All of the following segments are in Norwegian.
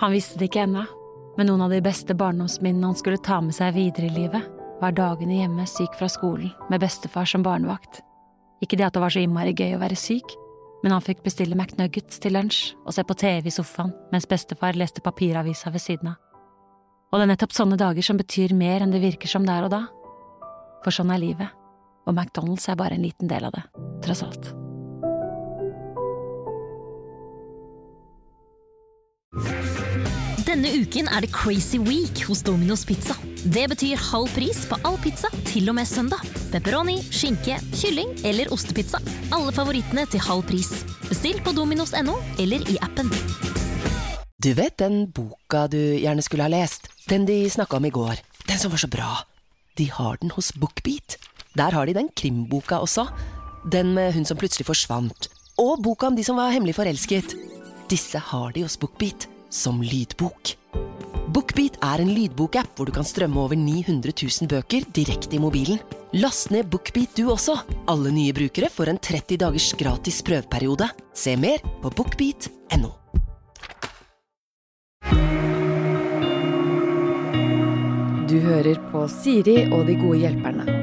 Han visste det ikke ennå, men noen av de beste barndomsminnene han skulle ta med seg videre i livet, var dagene hjemme syk fra skolen med bestefar som barnevakt. Ikke det at det var så innmari gøy å være syk, men han fikk bestille McNuggets til lunsj og se på TV i sofaen mens bestefar leste papiravisa ved siden av. Og det er nettopp sånne dager som betyr mer enn det virker som der og da. For sånn er livet, og McDonald's er bare en liten del av det, tross alt. Denne uken er det Crazy Week hos Domino's Pizza. Det betyr halv pris på all pizza til og med søndag. Pepperoni, skinke, kylling eller ostepizza. Alle favorittene til halv pris. Bestill på dominos.no eller i appen. Du vet den boka du gjerne skulle ha lest? Den de snakket om i går. Den som var så bra. De har den hos BookBeat. Der har de den krimboka også. Den med hun som plutselig forsvant. Og boka om de som var hemmelig forelsket. Disse har de hos BookBeat. Som lydbok. BookBeat er en lydbokapp hvor du kan strømme over 900 000 bøker direkte i mobilen. Last ned BookBeat du også. Alle nye brukere får en 30 dagers gratis prøveperiode. Se mer på bookbeat.no. Du hører på Siri og de gode hjelperne.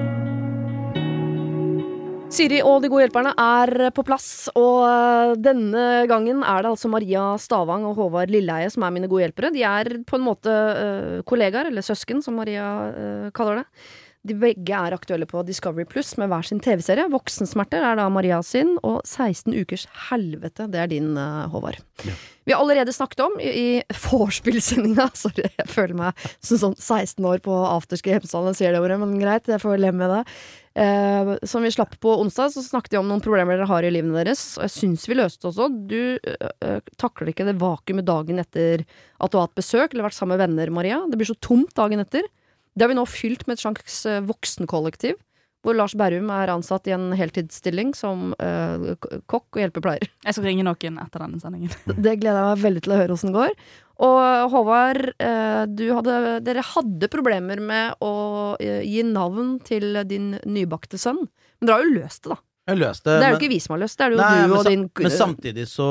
Siri og de gode hjelperne er på plass, og denne gangen er det altså Maria Stavang og Håvard Lilleheie som er mine gode hjelpere. De er på en måte kollegaer, eller søsken som Maria kaller det. De begge er aktuelle på Discovery Plus med hver sin TV-serie. Voksensmerter er da Maria sin, og 16 ukers helvete, det er din, Håvard. Ja. Vi har allerede snakket om i vorspiel-sendinga, sorry, jeg føler meg som sånn 16 år på afterski hjemsalen, jeg sier det ordet, men greit, jeg får leve med det. Som vi slapp på onsdag, så snakket vi om noen problemer dere har i livene deres, og jeg synes vi løste også. Du takler ikke det vakuumet dagen etter at du har hatt besøk, eller vært sammen med venner, Maria. Det blir så tomt dagen etter. Det har vi nå fylt med et slags voksenkollektiv, hvor Lars Berrum er ansatt i en heltidsstilling som kokk og hjelpepleier. Jeg skal ringe noen etter denne sendingen. Det gleder jeg meg veldig til å høre hvordan det går. Og Håvard, dere hadde problemer med å gi navn til din nybakte sønn. Men dere har jo løst det, da. Jeg løste det. Det er jo ikke vi som har løst det, er det jo nei, du og din... Men samtidig så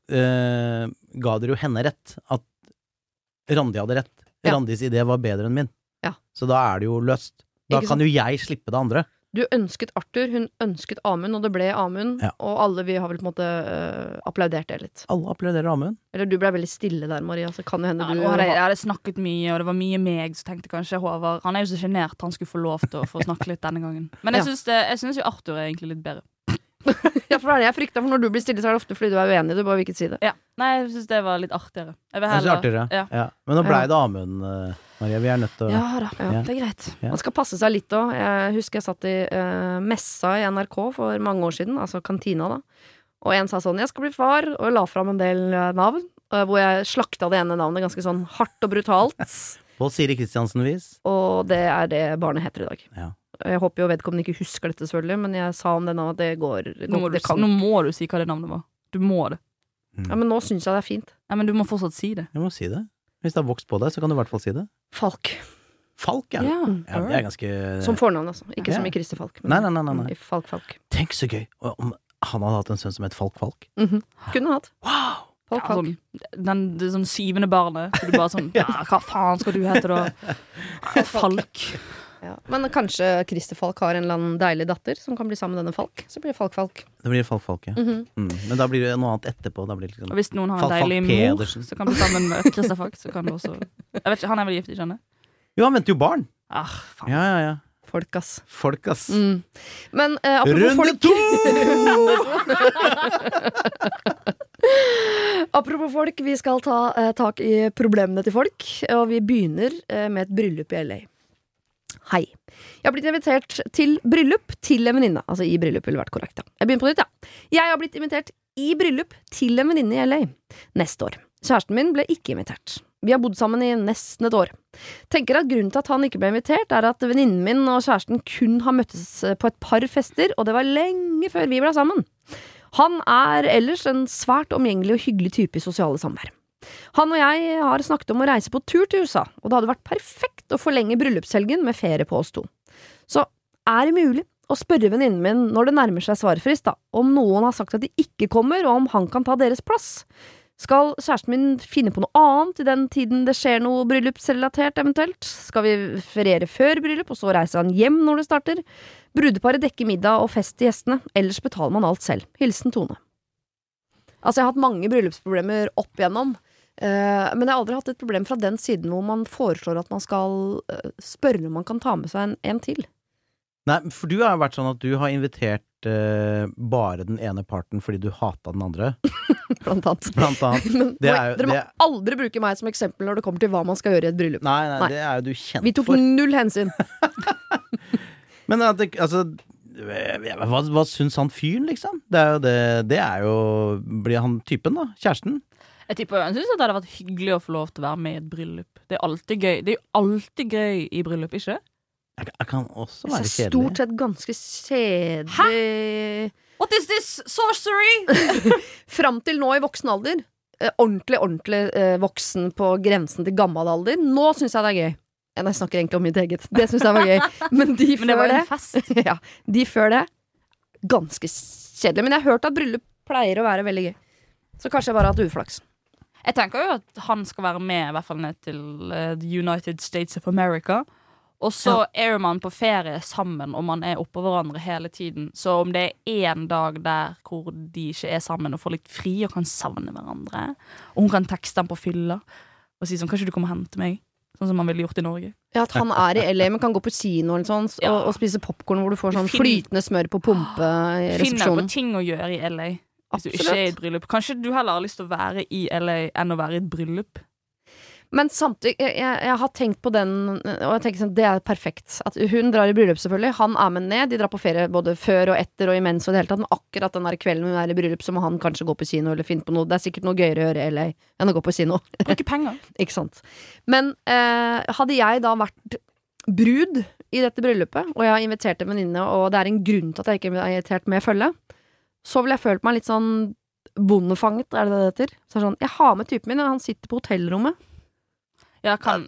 ga dere jo henne rett, at Randi hadde rett. Ja. Randis idé var bedre enn min. Ja. Så da er det jo løst. Da kan jo jeg slippe det andre. Du ønsket Arthur, hun ønsket Amund, og det ble Amund, ja. Og alle vi har vel på en måte applaudert det litt. Alle applauderer Amund. Eller du ble veldig stille der, Maria, så kan det hende du... Jeg hadde snakket mye, og det var mye meg, så tenkte kanskje Håvard, han er jo så genert, han skulle få lov til å få snakke litt denne gangen. Men jeg synes jo Arthur er egentlig litt bedre. Ja, for det er det jeg frykter, for når du blir stille, så er det ofte fordi du er uenig, du bare vil ikke si det. Ja, nei, jeg synes det var litt artigere. Jeg synes artigere, ja. Men nå ble det Amund, Maria, vi er nødt til å... Ja da, det er greit. Man skal passe seg litt også. Jeg husker jeg satt i messa i NRK for mange år siden, altså kantina da, og en sa sånn, jeg skal bli far, og jeg la frem en del navn, hvor jeg slakta det ene navnet ganske sånn hardt og brutalt. På Siri Kristiansen-vis. Og det er det barnet heter i dag. Ja. Jeg håper jo vedkommende ikke husker dette selvfølgelig, men jeg sa om det nå at det går... Nå må du si hva det navnet var. Du må det. Ja, men nå synes jeg det er fint. Ja, men du må fortsatt si det. Du må si det. Hvis det har vokst på deg, så kan du i hvert fall si det. Falk. Falk, ja. Ja, det er ganske... Som fornavn, altså. Ikke som i Kristi Falk. Nei. Falk. Tenk så gøy om han hadde hatt en sønn som het Falk. Kunne hatt. Wow! Falk. Ja, det sånn 7. barnet. Så du bare sånn, hva faen skal du hete da? Falk. Ja. Men kanskje Kristi Falk har en eller annen deilig datter som kan bli sammen med denne Falk. Så blir det Falk. Det blir Falk, ja. Men da blir det noe annet etterpå. Da blir det liksom... Og hvis noen har en deilig mor som kan bli sammen med Kristi Falk, så kan du også... Jeg vet ikke, han er vel gift, ikke han? Jo, han venter jo barn. Faen. Ja. Folk, ass. Men apropos folk... Apropos folk, vi skal ta tak i problemene til folk, og vi begynner med et bryllup i LA. Hei. Jeg har blitt invitert til bryllup til en venninne. Altså i bryllup ville vært korrekt, ja. Jeg begynner på nytt, ja. Jeg har blitt invitert i bryllup til en venninne i LA neste år. Kjæresten min ble ikke invitert. Vi har bodd sammen i nesten et år. Tenker at grunnen til at han ikke ble invitert er at venninnen min og kjæresten kun har møttes på et par fester, og det var lenge før vi ble sammen. Han er ellers en svært omgjengelig og hyggelig type i sosiale samvær. Han og jeg har snakket om å reise på tur til USA, og det hadde vært perfekt å forlenge bryllupshelgen med ferie på oss to. Så er det mulig å spørre venninnen min når det nærmer seg svarfrist da, om noen har sagt at de ikke kommer, og om han kan ta deres plass. Skal kjæresten min finne på noe annet I den tiden det skjer noe bryllupsrelatert eventuelt? Skal vi feriere før bryllup, og så reiser han hjem når det starter? Brudeparet dekker middag og fest til gjestene, ellers betaler man alt selv. Hilsen Tone. Altså, jeg har hatt mange bryllupsproblemer opp igjennom, men jeg har aldri hatt et problem fra den siden hvor man foreslår at man skal spørre om man kan ta med seg en til. Nei, for du har vært sånn at du har invitert bare den ene parten fordi du hatet den andre. Blant annet. Men, dere må aldri bruke meg som eksempel når det kommer til hva man skal gjøre I et bryllup. Nei, det er jo du kjent for. Vi tok null hensyn. Men altså, hva syns han fyren, liksom? Det er jo blir han typen da, kjæresten? Jeg synes at det hadde vært hyggelig å få lov til å være med I et bryllup. Det alltid gøy. Det jo alltid gøy I bryllup, ikke? Jeg kan også være kjedelig. Stort sett ganske kjedelig. Hæ? What is this sorcery? Fram til nå I voksen alder. Ordentlig voksen på grensen til gammel alder. Nå synes jeg det gøy. Jeg snakker egentlig om mitt eget. Det synes jeg var gøy. Men det var en fest. Ja, de før det ganske kjedelig. Men jeg har hørt at bryllup pleier å være veldig gøy. Så kanskje jeg bare har hatt uflaks. Jeg tenker jo at han skal være med I hvert fall ned til The United States of America. Og så jo man på ferie sammen, og man oppå hverandre hele tiden. Så om det en dag der hvor de ikke sammen og får litt fri og kan savne hverandre, og hun kan tekste ham på fylla og si sånn, kanskje du kommer og hente meg? Sånn som man ville gjort I Norge. Ja, at han I LA, men kan gå på kino eller sånn, og spise popcorn hvor du får sånn flytende smør på pumpe I resepsjonen. Finner på ting å gjøre I LA hvis du ikke I et bryllup. Kanskje du heller har lyst til å være I LA enn å være I et bryllup? Men samtidig, jeg har tenkt på den, og jeg tenker sånn, det perfekt. At hun drar I bryllup selvfølgelig, han med ned, de drar på ferie både før og etter og imens og det hele tatt, men akkurat den der kvelden hun I bryllup, så må han kanskje gå på kino eller finne på noe. Det sikkert noe gøyere å gjøre I LA enn å gå på kino. Bruke penger. Ikke sant. Men hadde jeg da vært brud I dette bryllupet, og jeg har invitert en venninne, og det en grunn til at jeg ikke har invitert med følge, så ville jeg følt meg litt sånn bondefanget, det det heter? Så sånn, jeg har med typen min, og han sitter på hotellrommet. Ja, kan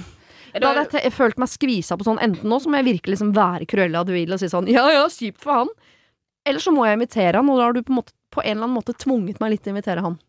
Da hadde jeg følt meg skvisa på sånn. Enten nå så må jeg virkelig liksom være Cruella de Vil og si sånn, ja, kjipt for han. Eller så må jeg invitere han, og da har du på en eller annen måte tvunget meg litt til å invitere han.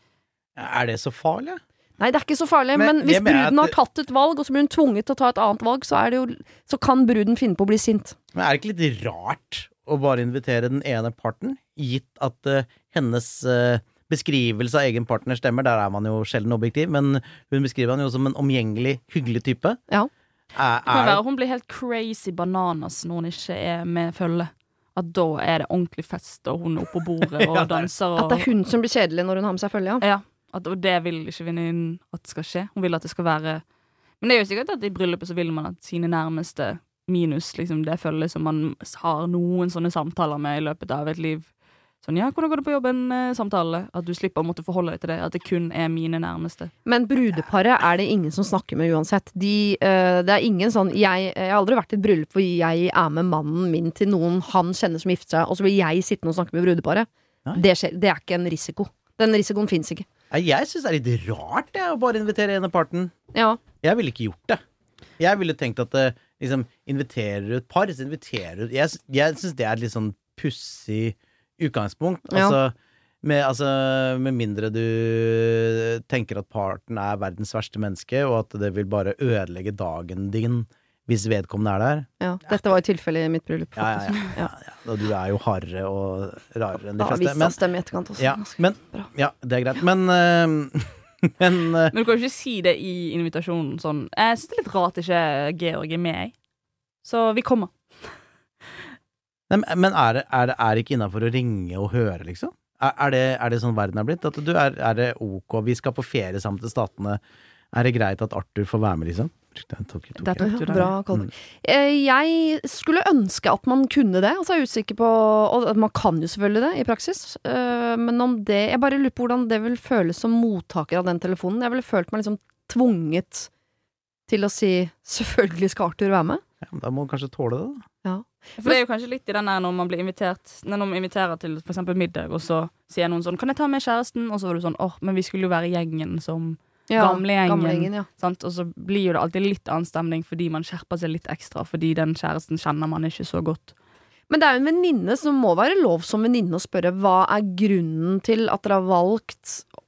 Det så farlig? Nei, det ikke så farlig, men hvis bruden har tatt et valg, og så blir hun tvunget til å ta et annet valg, så kan bruden finne på å bli sint. Men det ikke litt rart å bare invitere den ene parten, gitt at hennes beskrivelse av egen partner stemmer, der man jo sjelden objektiv, men hun beskriver han jo som en omgjengelig, hyggelig type. Ja. Det kan være hun blir helt crazy bananas når hun ikke med følge. At da det ordentlig fest, og hun oppe på bordet og danser. At det hun som blir kjedelig når hun har med seg følge, ja. Og det vil ikke venninnen at det skal skje. Hun vil at det skal være. Men det jo sikkert at I bryllupet så vil man at sine nærmeste minus liksom det følge som man har noen sånne samtaler med I løpet av et liv. Sånn, ja, hvordan går det på jobben samtale? At du slipper å måtte forholde deg til det. At det kun mine nærmeste. Men brudeparet det ingen som snakker med uansett. Det ingen sånn jeg har aldri vært I et bryllup hvor jeg med mannen min til noen han kjenner som gifter seg, og så vil jeg sitte og snakke med brudeparet. Det ikke en risiko. Den risikoen finnes ikke. Jeg synes det litt rart å bare invitere ene parten. Ja. Jeg ville ikke gjort det. Jeg ville tenkt at liksom, inviterer du et par, så inviterer du. Jeg synes det litt sånn pussig utgangspunkt. Altså, med mindre du tenker at parten verdens verste menneske, og at det vil bare ødelegge dagen din hvis vedkommende der. Ja, dette var I tilfelle I mitt bryllup. Ja. Du jo hardere og rarere enn de fleste. Visst stemme I etterkant også. Ja, det greit. Men du kan jo ikke si det I invitasjonen sånn. Jeg synes det litt rart ikke Georg med. Så vi kommer. Men det ikke innenfor å ringe og høre, liksom? Det sånn verden blitt? At du det ok, vi skal på ferie sammen til statene. Det greit at Arthur får være med, liksom? Bra, Kolberg. Jeg skulle ønske at man kunne det, og så jeg usikker på, og man kan jo selvfølgelig det I praksis, men om det, jeg bare lurer på hvordan det vil føles som mottaker av den telefonen. Jeg ville følt meg liksom tvunget til å si, selvfølgelig skal Arthur være med. Ja, da må man kanskje tåle det da. Ja. For det jo kanskje litt I den når man blir invitert, når man inviterer til for eksempel middag, og så sier noen sånn, kan jeg ta med kjæresten? Og så var du sånn, men vi skulle jo være gjengen som gamlegjengen, ja. Sant? Og så blir jo det alltid litt annen stemning fordi man skjerper seg litt ekstra, fordi den kjæresten kjenner man ikke så godt. Men det jo en venninne som må være lov som venninne å spørre, hva grunnen til at dere har valgt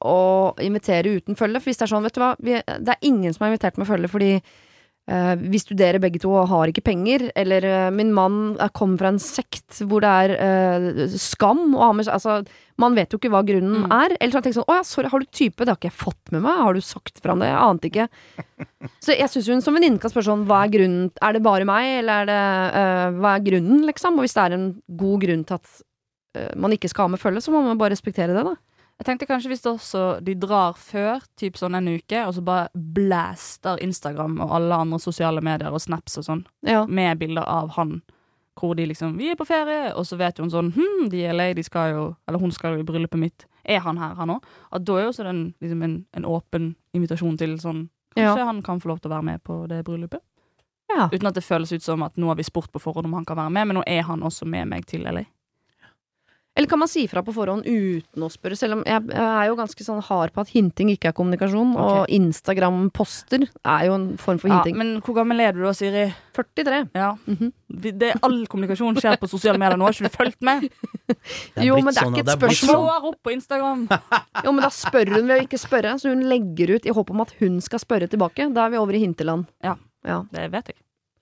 å invitere uten følge, for hvis det sånn, vet du hva, det ingen som har invitert med følge, fordi vi studerer begge to og har ikke penger, eller min mann kommer fra en sekt hvor det skam og altså, man vet jo ikke hva grunnen eller så tenker jeg sånn, sorry, har du type? Det har ikke jeg fått med meg, har du sagt fram det? Jeg ante ikke. Så jeg synes hun som venninne kan spørre sånn, hva grunnen? Det bare meg, eller hva grunnen, liksom? Og hvis det en god grunn til at man ikke skal ha med følge, så må man bare respektere det, da. Jeg tenkte kanskje hvis det også de drar før, typ sånn en uke, og så bare blaster Instagram og alle andre sosiale medier og snaps og sånn, med bilder av han, hvor de liksom, vi på ferie, og så vet jo hun sånn, de LA, de skal jo, eller hun skal jo i bryllupet mitt, han her, han også? At da jo også den, liksom en åpen invitasjon til sånn, kanskje han kan få lov til å være med på det bryllupet? Ja. Uten at det føles ut som at nå har vi spurt på forhånd om han kan være med, men nå han også med meg til LA. Eller kan man si fra på forhånd uten å spørre, selv om jeg jo ganske sånn hard på at hinting ikke kommunikasjon, og Instagram-poster jo en form for hinting. Ja, men hvor gammel du da, Siri? 43. Ja. All kommunikasjon skjer på sosiale medier nå, har ikke du følt med? Jo, men det ikke et spørsmål. Slår opp på Instagram. Jo, men da spør hun ved å ikke spørre, så hun legger ut i håp om at hun skal spørre tilbake. Da vi over i hinteland. Ja, det vet jeg.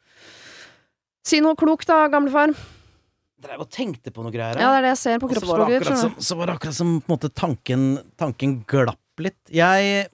Si noe klokt da, gamlefar. Dere jo tenkte på noe greier. Ja, det det jeg ser på kroppsspråket. Så var det akkurat som på en måte tanken glapp litt. Jeg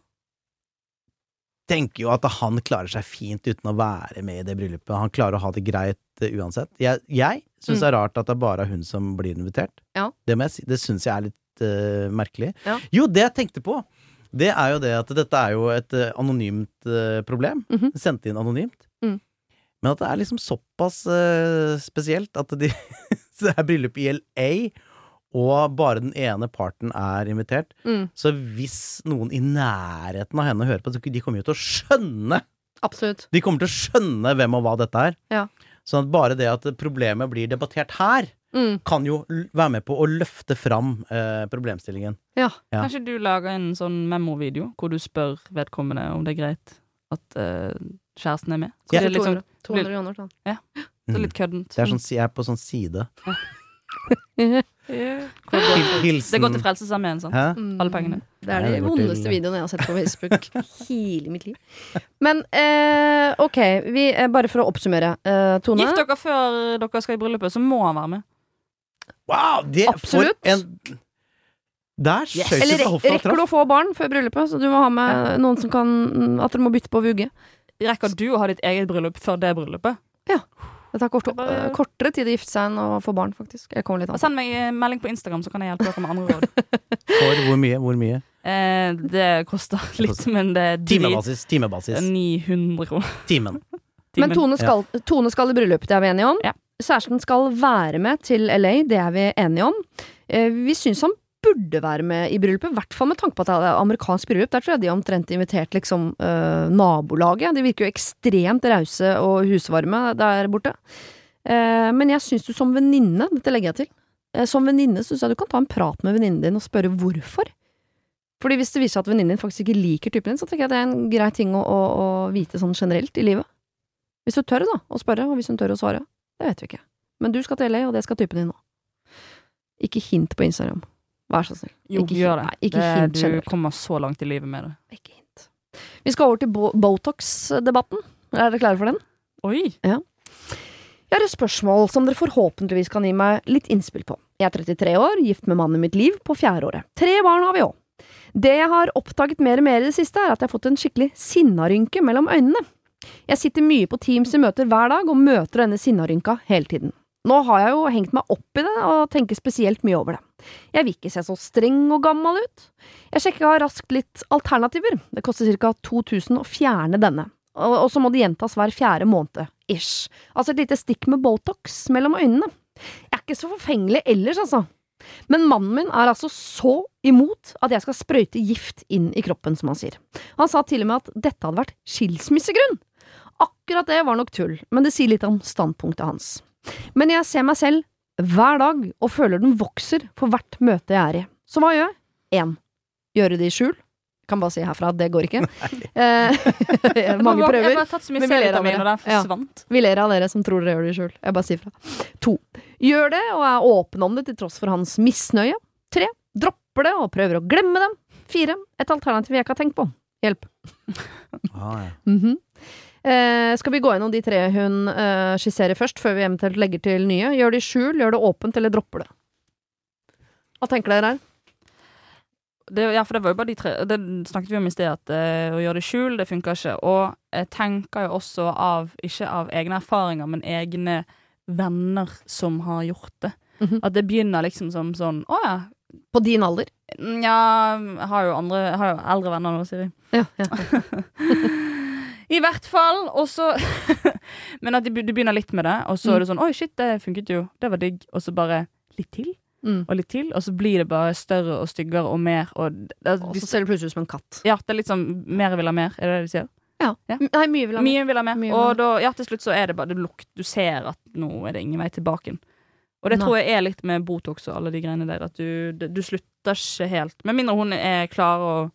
tenker jo at han klarer seg fint uten å være med i det bryllupet. Han klarer å ha det greit uansett. Jeg synes det rart at det bare hun som blir invitert. Ja. Det synes jeg litt merkelig. Ja. Jo, det jeg tenkte på, det jo det at dette jo et anonymt problem. Sendt inn anonymt. Men at det liksom såpass spesielt at det bryllup i LA, og bare den ene parten invitert. Så hvis noen i nærheten av henne hører på, så de kommer jo til å skjønne. Absolutt. De kommer til å skjønne hvem og hva dette Ja. Sånn at bare det at problemet blir debattert her, kan jo være med på å løfte fram problemstillingen. Ja. Kanskje du lager en sånn memo-video, hvor du spør vedkommende om det greit at kjæresten med. Så det liksom 200 kroner sånn. Ja, så litt køddent. Det sånn, jeg på sånn side. Hilsen. Det går til Frelsesarmeen, sant? Alle pengene. Det de vondeste videoene jeg har sett på Facebook hele mitt liv. Men, ok, bare for å oppsummere, Tone. Gift dere før dere skal i bryllupet, så må han være med. Wow, det absolutt. Eller rekker du å få barn før bryllupet, så du må ha med noen som kan, at dere må bytte på vugge. Rekker du å ha ditt eget bryllup før det bryllupet? Ja. Det tar kortere tid å gifte seg enn å få barn, faktisk. Jeg kommer litt an. Send meg melding på Instagram, så kan jeg hjelpe dere med andre råd. For hvor mye? Det koster litt, men det Timebasis. 900 kroner. Timen. Men Tone skal i bryllup, det vi enige om. Ja. Kjæresten skal være med til LA, det vi enige om. Vi synes han burde være med i bryllupet, i hvert fall med tanke på at det amerikansk bryllup. Der tror jeg de omtrent invitert liksom nabolaget. De virker jo ekstremt rause og husvarme der borte. Men jeg synes du som venninne, dette legger jeg til, som venninne synes jeg du kan ta en prat med venninnen din og spørre hvorfor. Fordi hvis det viser seg at venninnen din faktisk ikke liker typen din, så tenker jeg det en grei ting å vite sånn generelt i livet. Hvis du tør da, å spørre, og hvis hun tør å svare, det vet vi ikke. Men du skal til LA, og det skal typen din nå. Ikke hint på Instagram. Vær så snill. Jo, gjør det. Nei, ikke hint generelt. Du kommer så langt i livet med det. Ikke hint. Vi skal over til Botox-debatten. Dere klare for den? Oi! Ja. Jeg har et spørsmål som dere forhåpentligvis kan gi meg litt innspill på. Jeg 33 år, gift med mannen i mitt liv på 4. året. 3 barn har vi også. Det jeg har oppdaget mer og mer i det siste, at jeg har fått en skikkelig sinnarynke mellom øynene. Jeg sitter mye på Teams i møter hver dag, og møter denne sinnarynka hele tiden. Nå har jeg jo hengt meg opp i det, og tenker spesielt mye over det. Jeg vil ikke se så streng og gammel ut. Jeg sjekket raskt litt alternativer. Det koster ca. 2000 å fjerne denne. Og så må det gjentas hver 4. måned, ish. Altså et lite stikk med Botox mellom øynene. Jeg ikke så forfengelig ellers, altså. Men mannen min altså så imot at jeg skal sprøyte gift inn i kroppen, som han sier. Han sa til og med at dette hadde vært skilsmissegrunn. Akkurat det var nok tull, men det sier litt om standpunktet hans. Men jeg ser meg selv hver dag og føler den vokser for hvert møte jeg i. Så hva gjør jeg? 1. Gjøre det i skjul. Jeg kan bare si herfra at det går ikke. Mange prøver. Jeg har tatt så mye C-vitamin, og det forsvant. Vi ler av dere som tror dere gjør det i skjul. Jeg bare sier fra. 2. Gjør det og åpen om det til tross for hans misnøye. 3. Dropper det og prøver å glemme dem. 4. Et alternativ jeg ikke har tenkt på. Hjelp. Ja. Skal vi gå gjennom de 3 hun skisserer først, før vi eventuelt legger til nye? Gjør det i skjul, gjør det åpent, eller dropper det? Hva tenker dere her? For det var jo bare de 3. Det snakket vi om i sted, at å gjøre det i skjul, det funker ikke. Og jeg tenker jo også ikke av egne erfaringer, men egne venner som har gjort det. At det begynner liksom som sånn, på din alder? Ja, jeg har jo eldre venner nå, sier vi. Ja. I hvert fall, og så men at du begynner litt med det, og så er det sånn, oi shit, det funket jo, det var digg, og så bare litt til, og litt til, og så blir det bare større og styggere og mer, og så ser det plutselig ut som en katt. Ja, det er litt sånn, mer vil ha mer, er det det du sier? Ja. Nei, mye vil ha mer. Mye vil ha mer, og da, til slutt så er det bare, du ser at nå er det ingen vei tilbake. Og det tror jeg er litt med Botox og alle de greiene der, at du slutter ikke helt, med mindre hun er klarer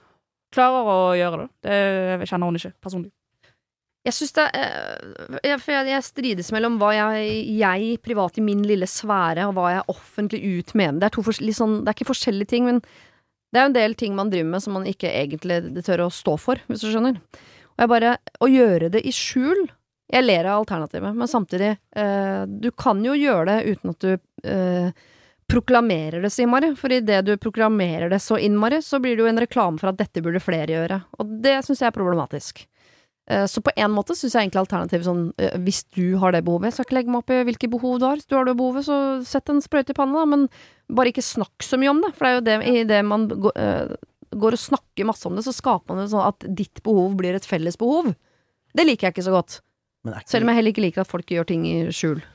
å gjøre det. Det kjenner hun ikke, personlig. Jeg synes jeg strides mellom hva jeg privat i min lille sfære, og hva jeg offentlig ut mener. Det er det er ikke forskjellige ting, men det er jo en del ting man driver med som man ikke egentlig tør å stå for, hvis du skjønner. Og å gjøre det i skjul, jeg ler av alternativet, men samtidig, du kan jo gjøre det uten at du proklamerer det så innmari, for i det du proklamerer det så innmari, så blir det jo en reklame for at dette burde flere gjøre, og det synes jeg er problematisk. Så på en måte synes jeg egentlig alternativet sånn, hvis du har det behovet, jeg skal ikke legge meg opp i hvilke behov du har, hvis du har det behovet, så sett en sprøyte i panna, men bare ikke snakk så mye om det, for det er jo det, i det man går og snakker masse om det, så skaper man det sånn at ditt behov blir et felles behov. Det liker jeg ikke så godt. Selv om jeg heller ikke liker at folk gjør ting i skjul.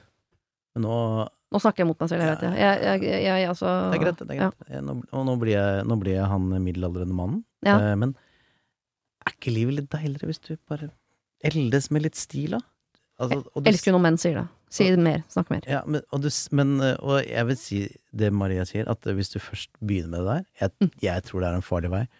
Nå snakker jeg mot meg selv, jeg vet det. Altså, det er greit. Ja. Nå blir jeg han middelaldrende mannen. Ja. Men er ikke livet litt deiligere hvis du bare eldes med litt stil, da? Altså, elsker når menn sier det. Si det mer, snakk mer. Ja, og jeg vil si det Maria sier, at hvis du først begynner med det der, jeg tror det er en farlig vei,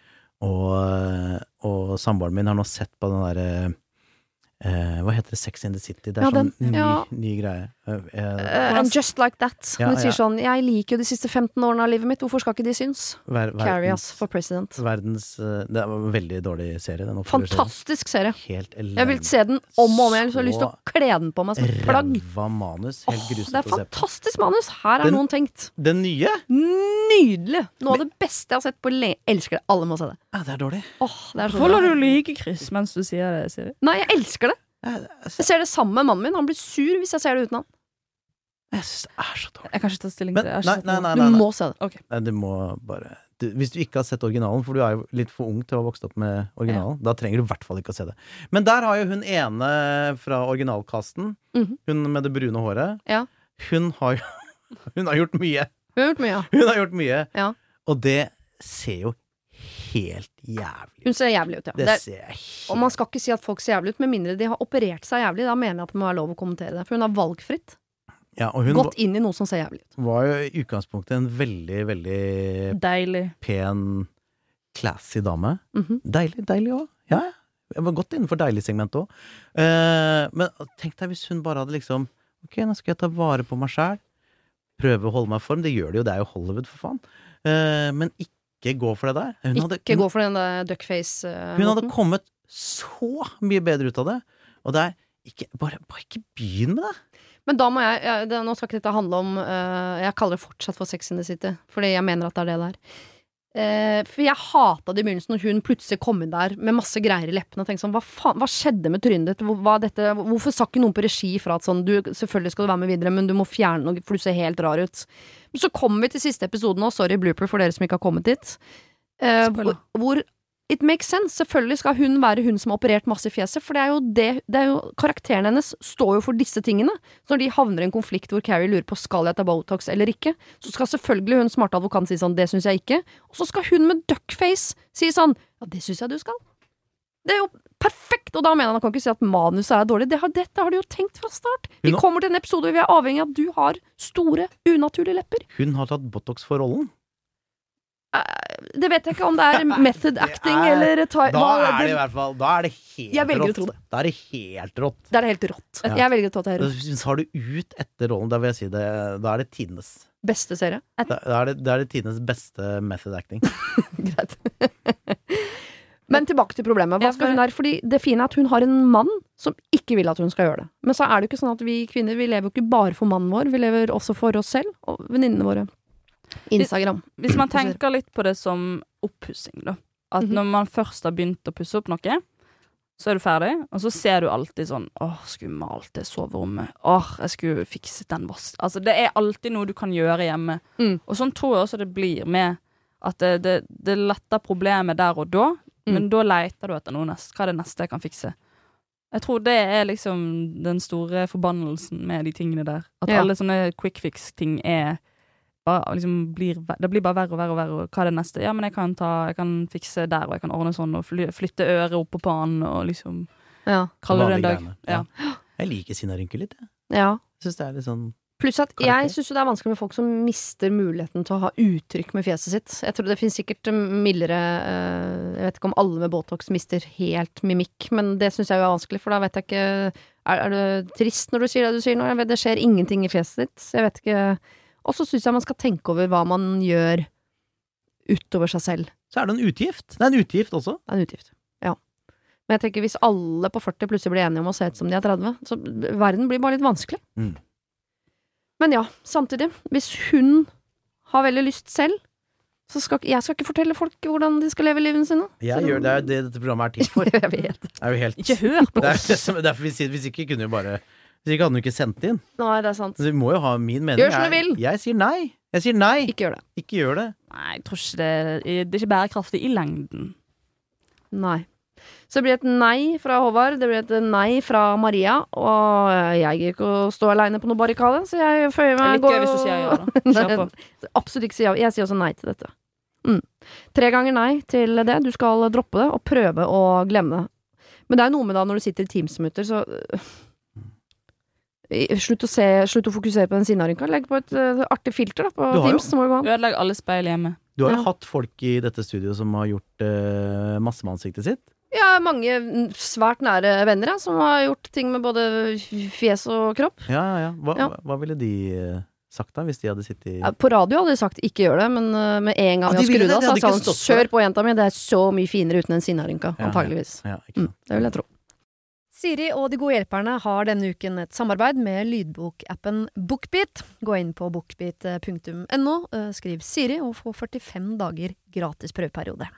og samboeren min har nå sett på den der hva heter det? Sex in the City. Det er sånn ny greie. And Just Like That. Hun sier sånn, jeg liker jo de siste 15 årene av livet mitt, hvorfor skal ikke de synes? Carry Us for President. Det er en veldig dårlig serie. Fantastisk serie. Helt elendig. Jeg vil se den om og om igjen, så jeg har lyst til å kle den på meg som et plagg. Ræva manus, helt grusomt å se på. Det er fantastisk manus, her er noen tenkt. Den nye? Nydelig! Noe av det beste jeg har sett på elsker det, alle må se det. Ja, det er dårlig. Holder du like, Chris, mens du sier det, Siri? Nei, jeg elsker det. Jeg ser det sammen med mannen min. Han blir sur hvis jeg ser det uten han. Jeg synes det er så dårlig. Jeg kan ikke ta stilling til det. Nei. Du må se det. Okay. Nei, du må bare hvis du ikke har sett originalen, for du er jo litt for ung til å ha vokst opp med originalen, da trenger du i hvert fall ikke å se det. Men der har jo hun ene fra originalkasten, hun med det brune håret. Ja. Hun har gjort mye. Hun har gjort mye. Ja. Og det ser jo helt jævlig ut. Hun ser jævlig ut, ja. Det ser helt... Og man skal ikke si at folk ser jævlig ut, med mindre de har operert seg jævlig. Da mener jeg at det må være lov å kommentere det. For hun har valgfritt gått inn i noe som ser jævlig ut. Var jo i utgangspunktet en veldig, veldig deilig, pen, classy dame. Deilig også. Ja, jeg var godt innenfor deilig-segmentet også. Men tenk deg hvis hun bare hadde liksom, ok, nå skal jeg ta vare på meg selv, prøve å holde meg i form. Det gjør det jo, det er jo Hollywood for faen. Men ikke gå for det der. Gå for den der duckface Hun hadde kommet så mye bedre ut av det. Og det er ikke, bare ikke begynn med det. Men da må nå skal ikke dette handle om jeg kaller det fortsatt for Sex in the City, fordi jeg mener at det er det der. For jeg hatet det i begynnelsen når hun plutselig kom inn der med masse greier i leppene og tenkte sånn, hva skjedde med trynet ditt? Hvorfor sa ikke noen på regi fra at sånn, selvfølgelig skal du være med videre, men du må fjerne noe, for du ser helt rar ut. Men så kommer vi til siste episoden nå, sorry blooper for dere som ikke har kommet dit, hvor it makes sense, selvfølgelig skal hun være hun som har operert masse i fjeset, for det er jo karakteren hennes står jo for disse tingene, så når de havner i en konflikt hvor Carrie lurer på skal jeg ta Botox eller ikke, så skal selvfølgelig hun smarte advokaten si sånn, det synes jeg ikke, og så skal hun med duckface si sånn, ja det synes jeg du skal. Det er jo perfekt, og da mener han kan ikke si at manuset er dårlig, dette har de jo tenkt fra start. Vi kommer til en episode hvor vi er avhengig av at du har store, unaturlige lepper. Hun har tatt Botox for rollen. Det vet jeg ikke om det er method acting eller da er det i hvert fall da er det helt jeg velger rått. Å tro det. Da er det helt rått. Det er helt rått. Jeg velger å tro at det er rått. Hvis har du ut etter rollen, da vil jeg si det, da er det tidenes. Beste serie. Da er det tidenes beste method acting. Greit. Men tilbake til problemet. Hva skal hun der? Fordi det fine er at hun har en mann som ikke vil at hun skal gjøre det. Men så er det jo ikke sånn at vi kvinner, vi lever jo ikke bare for mannen vår, vi lever også for oss selv og venninnene våre. Instagram. Hvis man tenker litt på det som oppussing, da. At når man først har begynt å pusse opp noe, så er du ferdig, og så ser du alltid sånn, skulle malt det soverommet, jeg skulle fikset den vask. Altså, det er alltid noe du kan gjøre hjemme. Og sånn tror jeg også det blir med at det letter problemet der og da, men da leter du etter noe hva er det neste jeg kan fikse. Jeg tror det er liksom den store forbannelsen med de tingene der. At alle sånne quick fix-ting liksom det blir bare verre og verre og verre. Hva er det neste? Ja, men jeg kan fikse der, og jeg kan ordne sånn, og flytte øret opp på panen, og liksom kalle det en dag. Ja. Jeg liker sinnarynker litt, Ja. Jeg synes det er litt sånn pluss at jeg synes det er vanskelig med folk som mister muligheten til å ha uttrykk med fjeset sitt. Jeg tror det finnes sikkert mildere jeg vet ikke om alle med Botox mister helt mimikk, men det synes jeg jo er vanskelig, for da vet jeg ikke er det trist når du sier det du sier nå? Jeg vet, det skjer ingenting i fjeset ditt. Jeg vet ikke. Og så synes jeg man skal tenke over hva man gjør utover seg selv. Så er det en utgift. Det er en utgift også. Det er en utgift, ja. Men jeg tenker hvis alle på 40 plutselig blir enige om å se ut som de er 30, så verden blir bare litt vanskelig. Men ja, samtidig, hvis hun har veldig lyst selv, så skal jeg ikke fortelle folk hvordan de skal leve livene sine. Jeg gjør det, det dette programmet er tid for. Jeg vet. Det er jo helt... Ikke hør på oss. Derfor hvis ikke kunne jo bare... Hvis ikke hadde hun ikke sendt inn. Nei, det er sant. Så vi må jo ha min mening. Gjør som du vil. Jeg sier nei. Jeg sier nei. Ikke gjør det. Ikke gjør det. Nei, jeg tror ikke det er ikke bærekraftig i lengden. Nei. Så det blir et nei fra Håvard, det blir et nei fra Maria, og jeg gir ikke å stå alene på noe barrikade, så jeg føler meg... Det er litt gøy hvis du sier ja da. Kjør på. Absolutt ikke si ja. Jeg sier også nei til dette. 3 ganger nei til det. Du skal droppe det og prøve å glemme det. Men det er noe med da når du sitter i Teams-møter, så... Slutt å fokusere på den sinnarynka. Legg på et artig filter da, på Teams. Ødelegg alle speil hjemme. Du har jo hatt folk i dette studioet som har gjort masse med ansiktet sitt. Ja, mange svært nære venner som har gjort ting med både fjes og kropp. Ja. Hva ville de sagt da, hvis de hadde sittet i... På radio hadde de sagt ikke gjør det, men med en gang vi har skrudd av, så sa han kjør på jenta mi, det er så mye finere uten en sinnarynka, antageligvis. Ja, ikke sant. Det vil jeg tro. Siri og De gode hjelperne har denne uken et samarbeid med lydbokappen BookBeat. Gå inn på bookbeat.no, skriv Siri og få 45 dager gratis prøveperiode.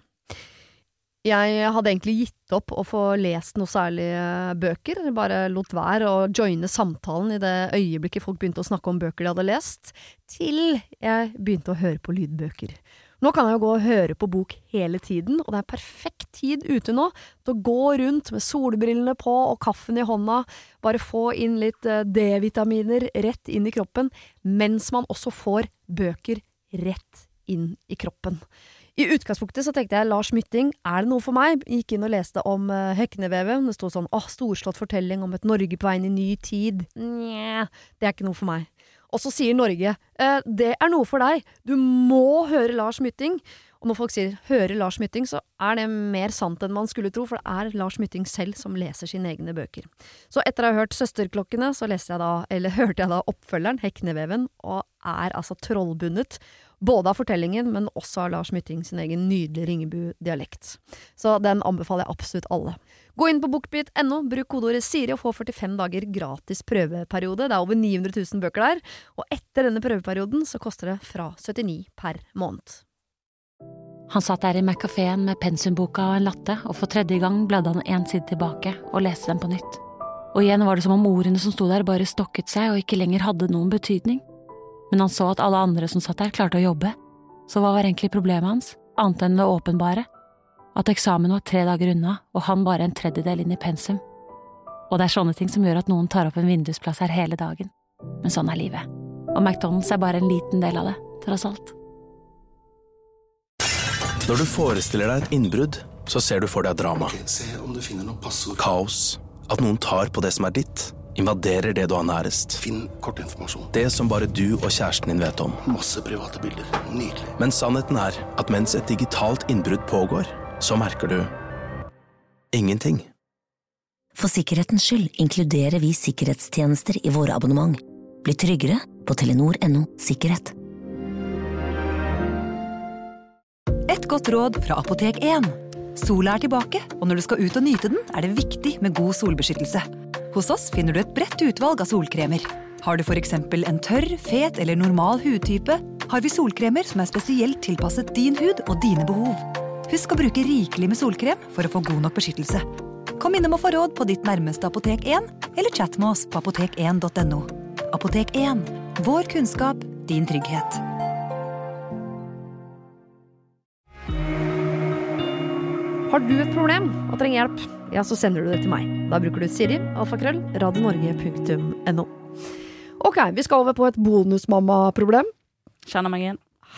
Jeg hadde egentlig gitt opp å få lest noe særlige bøker, bare lot være å joine samtalen i det øyeblikket folk begynte å snakke om bøker de hadde lest, til jeg begynte å høre på lydbøker. Nå kan jeg jo gå og høre på bok hele tiden, og det er perfekt tid ute nå til å gå rundt med solbrillene på og kaffen i hånda, bare få inn litt D-vitaminer rett inn i kroppen, mens man også får bøker rett inn i kroppen. I utgangspunktet så tenkte jeg, Lars Mytting, er det noe for meg? Gikk inn og leste om Heknevevet, det stod sånn, storslått fortelling om et Norge på vei inn i ny tid. Nja, det er ikke noe for meg. Og så sier Norge, det er noe for deg, du må høre Lars Mytting. Og når folk sier høre Lars Mytting, så er det mer sant enn man skulle tro, for det er Lars Mytting selv som leser sine egne bøker. Så etter å ha hørt Søsterklokkene, så hørte jeg da oppfølgeren, Hekneveven, og er altså trollbundet, både av fortellingen, men også av Lars Mytting sin egen nydelige Ringebu-dialekt. Så den anbefaler jeg absolutt alle. Gå inn på bookbeat.no, bruk kodeordet Siri og få 45 dager gratis prøveperiode. Det er over 900 000 bøker der, og etter denne prøveperioden så koster det fra 79 per måned. Han satt der i McCaféen med pensumboka og en latte, og for 3. gang bladde han en side tilbake og leste den på nytt. Og igjen var det som om ordene som sto der bare stokket seg og ikke lenger hadde noen betydning. Men han så at alle andre som satt der klarte å jobbe. Så hva var egentlig problemet hans, annet enn det åpenbare? At eksamen var 3 dager unna, og han bare en 1/3 inn i pensum. Og det er sånne ting som gjør at noen tar opp en vindusplass her hele dagen. Men sånn er livet. Og McDonald's er bare en liten del av det, tross alt. Når du forestiller deg et innbrudd, så ser du for deg drama. Se om du finner noe passord. Kaos. At noen tar på det som er ditt. Invaderer det du har nærest. Finn kortinformasjon. Det som bare du og kjæresten din vet om. Masse private bilder. Nydelig. Men sannheten er at mens et digitalt innbrudd pågår, så merker du ingenting. For sikkerhetens skyld inkluderer vi sikkerhetstjenester i våre abonnement. Bli tryggere på Telenor.no sikkerhet. godt råd fra Apotek 1. Sola tilbake, og når du skal ut og nyte den, det viktig med god solbeskyttelse. Hos oss finner du et bredt utvalg av solkremer. Har du for eksempel en tørr, fet eller normal hudtype, har vi solkremer som spesielt tilpasset din hud og dine behov. Husk å bruke rikelig med solkrem for å få god nok beskyttelse. Kom innom og få råd på ditt nærmeste Apotek 1, eller chat med oss på apotek1.no. Apotek 1. Vår kunnskap, din trygghet. Har du et problem og trenger hjelp, ja, så sender du det til meg. Da bruker du Siri, alfakrøll, radionorge.no. Ok, vi skal over på et bonusmamma-problem. Kjenner meg igjen.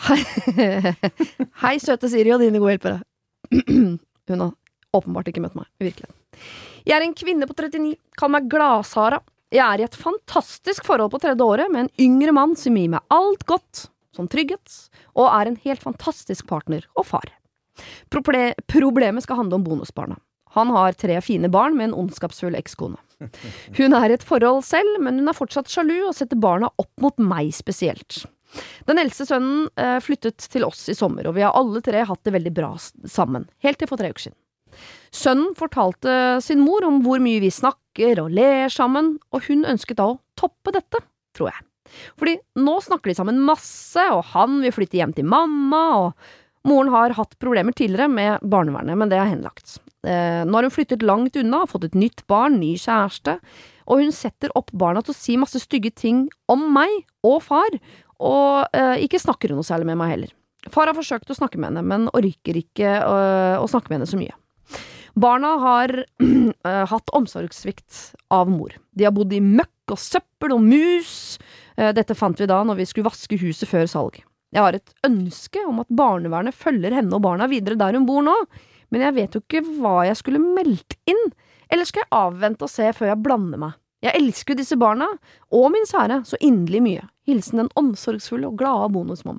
Hei, søte Siri og dine gode hjelpere. Hun har åpenbart ikke møtt meg, i virkeligheten. Jeg en kvinne på 39, kall meg Gladsara. Jeg i et fantastisk forhold på 3. året med en yngre mann som gir meg alt godt, som trygghet, og en helt fantastisk partner og far. Problemet skal handle om bonusbarna. Han har 3 fine barn med en ondskapsfull ekskone. Hun i et forhold selv, men hun fortsatt sjalu og setter barna opp mot meg spesielt. Den eldste sønnen flyttet til oss i sommer, og vi har alle 3 hatt det veldig bra sammen, helt til for 3 uker siden. Sønnen fortalte sin mor om hvor mye vi snakker og ler sammen, og hun ønsket da å toppe dette, tror jeg. Fordi nå snakker de sammen masse, og han vil flytte hjem til mamma, og moren har hatt problemer tidligere med barnevernet, men det henlagt. Nå har hun flyttet langt unna, fått et nytt barn, ny kjæreste, og hun setter opp barna til å si masse stygge ting om meg og far, og ikke snakker hun noe særlig med meg heller. Far har forsøkt å snakke med henne, men orker ikke å snakke med henne så mye. Barna har hatt omsorgssvikt av mor. De har bodd i møkk og søppel og mus. Dette fant vi da når vi skulle vaske huset før salg. Jeg har et ønske om at barnevernet følger henne og barna videre der hun bor nå, men jeg vet jo ikke hva jeg skulle meldt inn, eller skal jeg avvente og se før jeg blander meg. Jeg elsker jo disse barna, og min sære, så inderlig mye. Hilsen den omsorgsfulle og glade bonusmamma.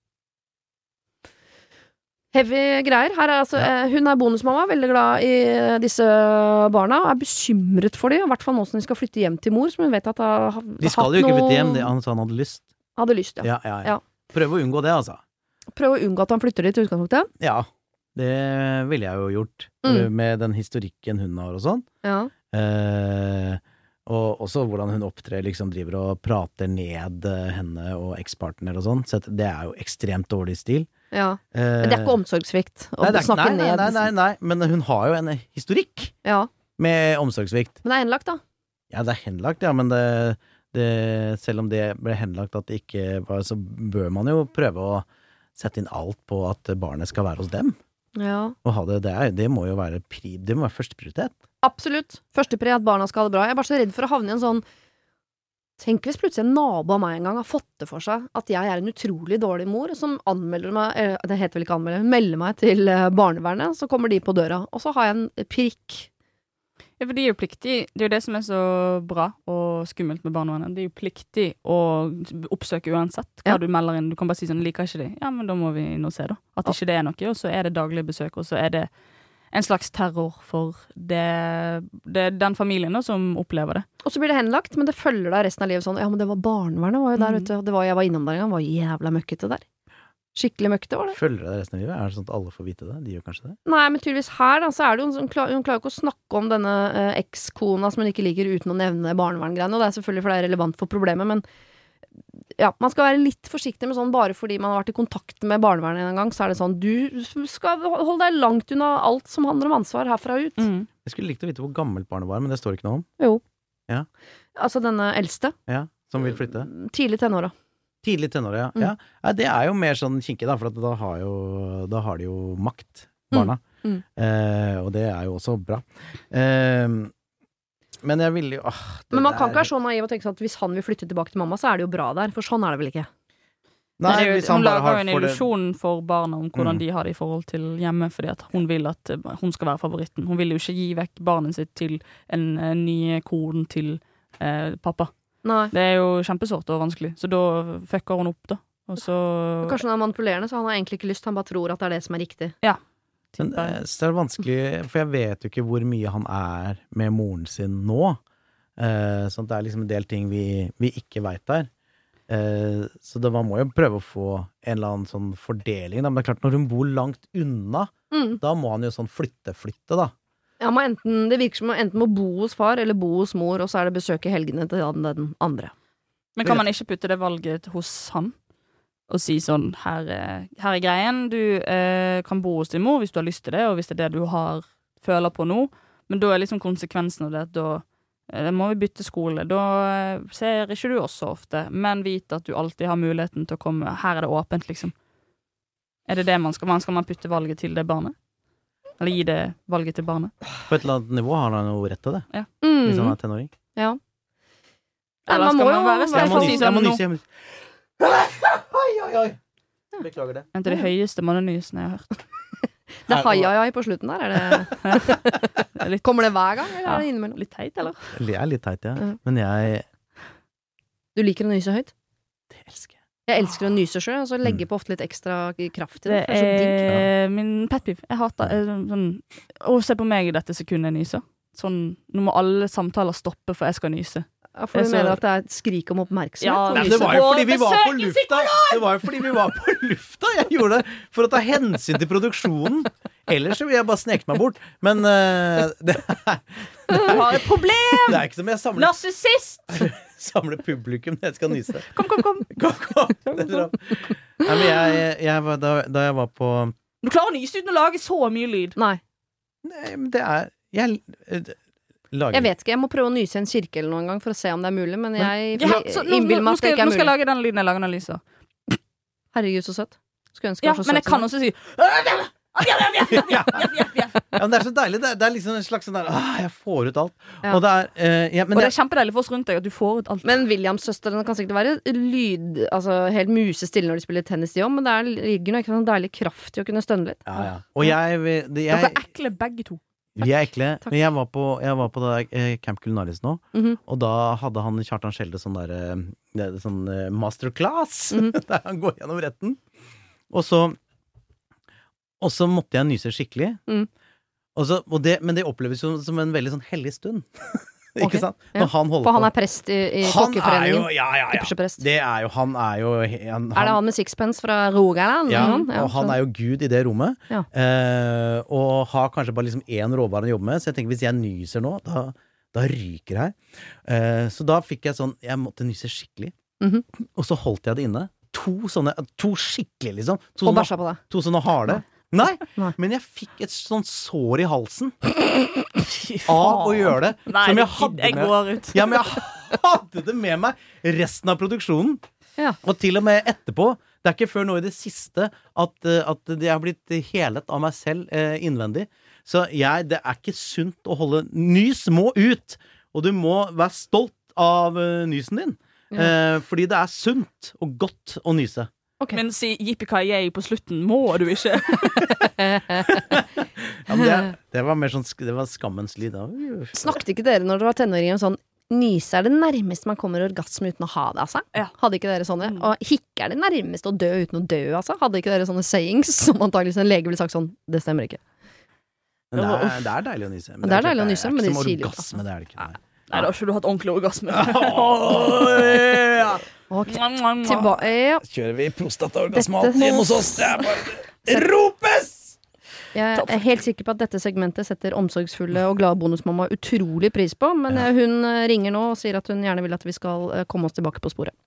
Heavy greier. Her altså, hun bonusmamma, veldig glad i disse barna, og bekymret for dem, i hvert fall nå som de skal flytte hjem til mor, som hun vet at har de skal jo ikke flytte hjem, han sa han hadde lyst. Hadde lyst, ja. Ja. Prøv å unngå det, altså. Prøv å unngå at han flytter dit i utgangspunktet? Ja, det ville jeg jo gjort, med den historikken hun har og sånn. Ja. Og også hvordan hun opptrer, liksom driver og prater ned henne og ekspartner og sånn, så det jo ekstremt dårlig stil. Ja, men det ikke omsorgssvikt å snakke ned. Nei, men hun har jo en historikk med omsorgssvikt. Men det henlagt da? Ja, det henlagt, ja, men selv om det ble henlagt at det ikke var, så bør man jo prøve å sette inn alt på at barnet skal være hos dem. Ja. Og ha det må jo være første prioritet. Absolutt. Første prioritet at barna skal ha det bra. Jeg bare så redd for å havne i en sånn. Tenk hvis plutselig en nabo av meg en gang har fått det for seg at jeg en utrolig dårlig mor, som anmelder meg, det heter vel ikke anmelder, melder meg til barnevernet, så kommer de på døra, og så har jeg en prikk. Ja, for de jo pliktig, det jo det som så bra og skummelt med barnevernet, det jo pliktig å oppsøke uansett hva du melder inn. Du kan bare si sånn, liker ikke de? Ja, men da må vi nå se da. At ikke det noe, og så det daglig besøk, og så det en slags terror for den familien da, som opplever det. Og så blir det henlagt, men det følger deg resten av livet sånn, ja, men det var barnevernet var jo der ute, og jeg var innom der en gang, var jævla møkkete der. Skikkelig møkkete var det. Følger det resten av livet? Det sånn at alle får vite det? De gjør kanskje det? Nei, men tydeligvis her da, så det jo hun klarer ikke å snakke om denne ekskona som hun ikke liker uten å nevne barneverngreiene, og det selvfølgelig fordi det relevant for problemet, men ja, man skal være litt forsiktig med sånn, bare fordi man har vært i kontakt med barnevernet en gang, så det sånn, du skal holde deg langt unna alt som handler om ansvar herfra ut. Jeg skulle likt å vite hvor gammelt barnet var, men det står ikke noe om. Jo. Ja. Altså denne eldste. Ja, som vil flytte. Tidlig tenåra. Tidlig tenåra, ja. Ja, det jo mer sånn kinkig da, for at da har de jo makt, barna. Og det jo også bra. Men jeg vil jo men man kan ikke være så naiv og tenke sånn at hvis han vil flytte tilbake til mamma, så det jo bra der, for sånn det vel ikke. Nei, hun lager jo en illusjon for barna om hvordan de har det i forhold til hjemme, fordi at hun vil at hun skal være favoritten. Hun vil jo ikke gi vekk barnet sitt til en ny koden til pappa. Nei. Det jo kjempesårt og vanskelig, så da fucker hun opp da. Og så kanskje han manipulerende, så han har egentlig ikke lyst, han bare tror at det det som riktig. Ja. Men så det vanskelig, for jeg vet jo ikke hvor mye han med moren sin nå. Sånn at det liksom en del ting vi ikke vet der. Så man må jo prøve å få en eller annen sånn fordeling da. Men det er klart, når hun bor langt unna, da må han jo sånn flytte da. Ja, det virker som enten må bo hos far eller bo hos mor, og så det besøk i helgene til den andre. Men kan man ikke putte det valget hos han? Og si sånn, her greien, du kan bo hos din mor hvis du har lyst til det, og hvis det det du føler på nå, men da liksom konsekvensen av det, da må vi bytte skole, da ser ikke du oss så ofte, men vite at du alltid har muligheten til å komme, her det åpent liksom. Det det skal man putte valget til det barnet? Eller gi det valget til barnet? På et eller annet nivå har han jo rett til det, ja. Hvis han tenåring. Ja. Eller skal man være jeg må nyse. Oi. Beklager det. En av de høyeste mannenysene jeg har hørt. Det hei på slutten der, det kommer det hver gang, eller det innimellom? Litt teit, eller? Det litt teit, ja. Men Du liker å nyse høyt? Det elsker jeg. Jeg elsker å nyse selv, og så legger på ofte litt ekstra kraft i det. Det min pet peeve. Jeg hater sånn, se på meg i dette sekundet jeg nyser. Sånn, nå må alle samtaler stoppe for jeg skal nyse. Ja, for du mener at det et skrik om oppmerksomhet? Ja, det var jo fordi vi var på lufta. Det var jo fordi vi var på lufta. Jeg gjorde det for å ta hensyn til produksjonen. Ellers så vil jeg bare sneke meg bort. Men det du har et problem! Det ikke som jeg samler Narsissist! Samler publikum når jeg skal nyse. Kom. Nei, men da jeg var på Du klarer å nyse uten å lage så mye lyd. Nei, men det jeg vet ikke, jeg må prøve å nyse i en kirke eller noen gang for å se om det mulig, men jeg innbiller meg at det ikke mulig. Nå skal jeg lage den lyden jeg lager når Lisa. Herregud, så søtt. Skulle ønske ja, men jeg kan også si Ja, men det så deilig. Det liksom en slags sånn der jeg får ut alt. Ja. Og men det kjempedeilig for oss rundt deg at du får ut alt. Men Williams-søstrene kan sikkert være helt musestille når de spiller tennis de om, men det ligger noe sånn deilig kraft i å kunne stønne litt. Ja. Og dere ekle begge to. Vi ekle, men jeg var på det der Camp Culinaris nå, og da hadde han Kjartan Schelde sånn masterclass, der han går gjennom retten. Og så måtte jeg nyse skikkelig, men det oppleves som en veldig sånn hellig stund. Ikke sant? Ja. For han prest i kokkeforeningen. Han er jo det han med sixpence fra Rogaland? Ja, og han er jo Gud i det rommet. Ja. Og har kanskje bare liksom én råvare å jobbe med. Så jeg tenker, hvis jeg nyser nå, da ryker jeg. Så da fikk jeg sånn, jeg måtte nyse skikkelig. Og så holdt jeg det inne. To skikkelig liksom. Og bæsja på det. To sånne harde. Nei, men jeg fikk et sånt sår i halsen av å gjøre det. Nei, som jeg hadde med. Ja, men jeg hadde det med meg resten av produksjonen. Ja. Og til og med etterpå. Det ikke før nå i det siste at jeg har blitt helet av meg selv innvendig. Så det ikke sunt å holde. Nys må ut, og du må være stolt av nysen din. Fordi det sunt og godt å nyse. Okay. Men si yippie-ki-yay på slutten må du ikke. Ja, det var mer sånn det var skammens lyd. Snakket ikke dere når dere var tenåringer sånn nyse det nærmeste man kommer orgasme uten å ha det, altså? Ja. Hadde ikke dere sånne? Og hikke det nærmeste å dø uten å dø, altså? Hadde ikke dere sånne sayings som antageligvis en lege ville sagt sånn, det stemmer ikke? Men det deilig å nyse. Men det deilig å nyse, men det er ikke orgasme, det det ikke. Nei, da har ikke du hatt ordentlig orgasme. Okay. Kjører vi prostataorgasme hjemme hos oss. Det ropes! Jeg helt sikker på at dette segmentet setter omsorgsfulle og glade bonusmamma utrolig pris på, men hun ringer nå og sier at hun gjerne vil at vi skal komme oss tilbake på sporet.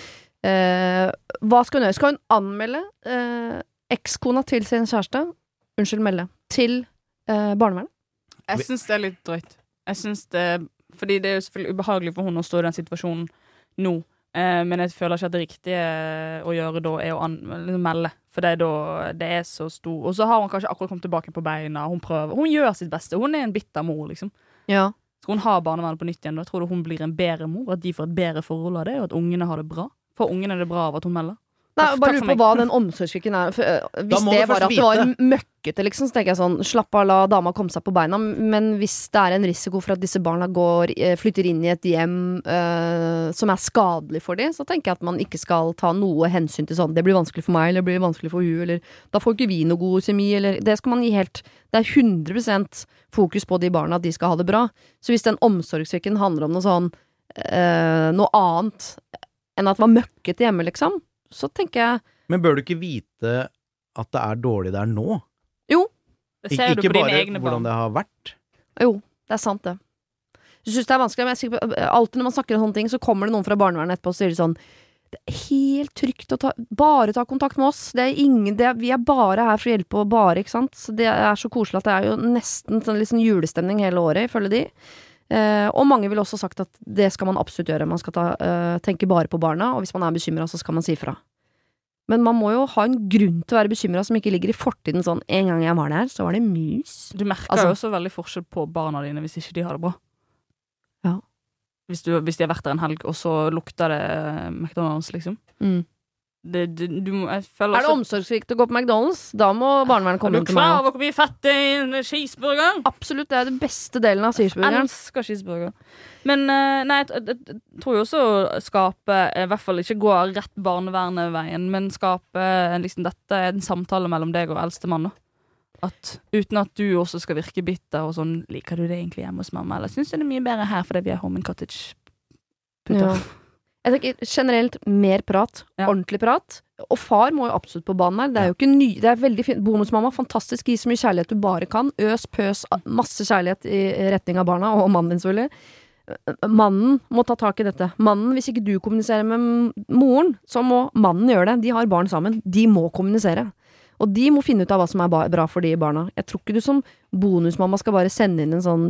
Hva skal hun gjøre? Skal hun anmelde ekskona til sin kjæreste? Unnskyld, melde. Til barnevernet? Jeg synes det litt drøyt. Jeg synes det fordi det jo selvfølgelig ubehagelig for hun å stå i den situasjonen nå. Men jeg føler ikke at det riktige å gjøre da å melde. For det så stor. Og så har hun kanskje akkurat kommet tilbake på beina. Hun prøver. Hun gjør sitt beste. Hun en bitter mor, liksom. Ja. Så hun har barnevernet på nytt igjen. Da tror du hun blir en bedre mor? At de får et bedre forhold av det? Og at ungene har det bra? For ungene det bra av at hun melder? Nei, bare lurer på hva den omsorgsfikken hvis det var at det var møkkete liksom, så tenker jeg sånn, slapp av, la dama komme seg på beina, men hvis det en risiko for at disse barna flytter inn i et hjem som skadelig for dem, så tenker jeg at man ikke skal ta noe hensyn til sånn, det blir vanskelig for meg, eller det blir vanskelig for hun, eller da får ikke vi noe god kjemi, eller det skal man gi helt, det 100% fokus på de barna, at de skal ha det bra. Så hvis den omsorgsfikken handler om noe sånn noe annet enn at det var møkket hjemme, liksom. Så tenker jeg... Men bør du ikke vite at det dårlig der nå? Jo. Det ser du på dine egne barn. Ikke bare hvordan det har vært. Jo, det sant det. Jeg synes det vanskelig, men jeg er sikker på, alltid når man snakker om sånne ting, så kommer det noen fra barnevernet etterpå og sier sånn, det helt trygt å bare ta kontakt med oss. Vi bare her for å hjelpe og bare, ikke sant? Så det så koselig at det jo nesten sånn, litt sånn julestemning hele året, ifølge de. Og mange vil også ha sagt at det skal man absolutt gjøre. Man skal tenke bare på barna, og hvis man bekymret, så skal man si fra. Men man må jo ha en grunn til å være bekymret som ikke ligger i fortiden sånn, en gang jeg var der, så var det mus. Du merker jo også veldig forskjell på barna dine hvis ikke de har det bra. Ja. Hvis de har vært der en helg, og så lukter det McDonald's, liksom. Jeg føler det omsorgsvikt å gå på McDonald's? Da må barnevernet komme til meg. Er du klar over hvor mye fett det i en cheeseburger? Absolutt, det den beste delen av cheeseburgeren. Jeg elsker cheeseburger. Men nei, jeg tror jo også å skape, i hvert fall ikke gå rett barnevernet-veien, men skape liksom, dette en samtale mellom deg og eldste mann, da. At uten at du også skal virke bitter og sånn, liker du det egentlig hjemme hos mamma, eller synes du det mye bedre her fordi vi home and cottage putter? Ja. Jeg tenker generelt mer prat, ordentlig prat, og far må jo absolutt på banen her. Det jo ikke ny, det veldig fint. Bonusmamma, fantastisk, gi så mye kjærlighet du bare kan. Pøs, masse kjærlighet i retning av barna, og mannen din selvfølgelig. Mannen må ta tak i dette. Mannen, hvis ikke du kommuniserer med moren, så må mannen gjøre det. De har barn sammen. De må kommunisere. Og de må finne ut av hva som bra for de barna. Jeg tror ikke du som bonusmamma skal bare sende inn en sånn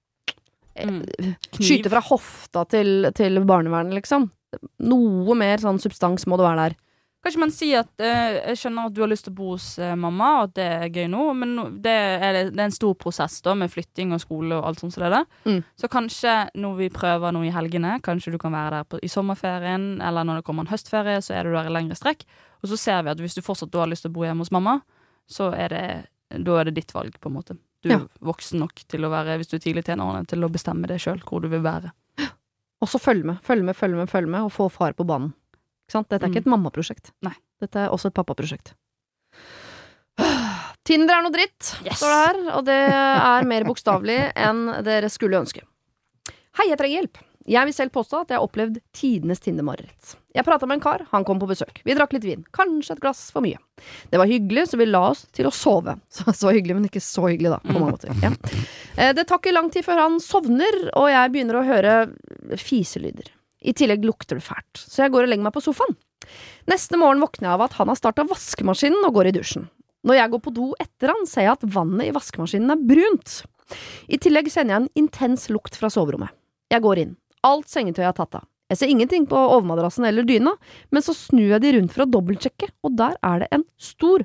skyte fra hofta til barnevernet, liksom. Noe mer sånn substans må det være der. Kanskje man si at jeg skjønner at du har lyst til å bo hos mamma, og at det gøy nå, men det er en stor prosess da, med flytting og skole og alt sånt som det der. Så kanskje når vi prøver noe i helgene, kanskje du kan være der i sommerferien, eller når det kommer en høstferie, så du der i lengre strekk. Og så ser vi at hvis du fortsatt har lyst til å bo hjemme hos mamma, så da er det ditt valg, på en måte. Du voksen nok til å være, hvis du tidlig tenårene, til å bestemme det selv, hvor du vil være. Og så følg med, og få far på banen. Ikke sant? Dette ikke et mammaprosjekt. Nei. Dette også et pappaprosjekt. Tinder noe dritt, står det her, og det mer bokstavelig enn dere skulle ønske. Hei, jeg trenger hjelp. Jeg vil selv påstå at jeg har opplevd tidenes Tinder-mareritt. Jeg pratet med en kar, han kom på besøk. Vi drakk litt vin, kanskje et glass for mye. Det var hyggelig, så vi la oss til å sove. Så hyggelig, men ikke så hyggelig da, på mange måter. Ja. Det tar ikke lang tid før han sovner, og jeg begynner å høre fiselyder. I tillegg lukter det fælt, så jeg går og legger meg på sofaen. Neste morgen våkner jeg av at han har startet vaskemaskinen og går i dusjen. Når jeg går på do etter han, ser jeg at vannet i vaskemaskinen brunt. I tillegg sender jeg en intens lukt fra soverommet. Jeg går inn. Alt sengetøyet er tatt av. Jeg ser ingenting på overmadrassen eller dyna, men så snur jeg de rundt for å dobbeltsjekke, og der det en stor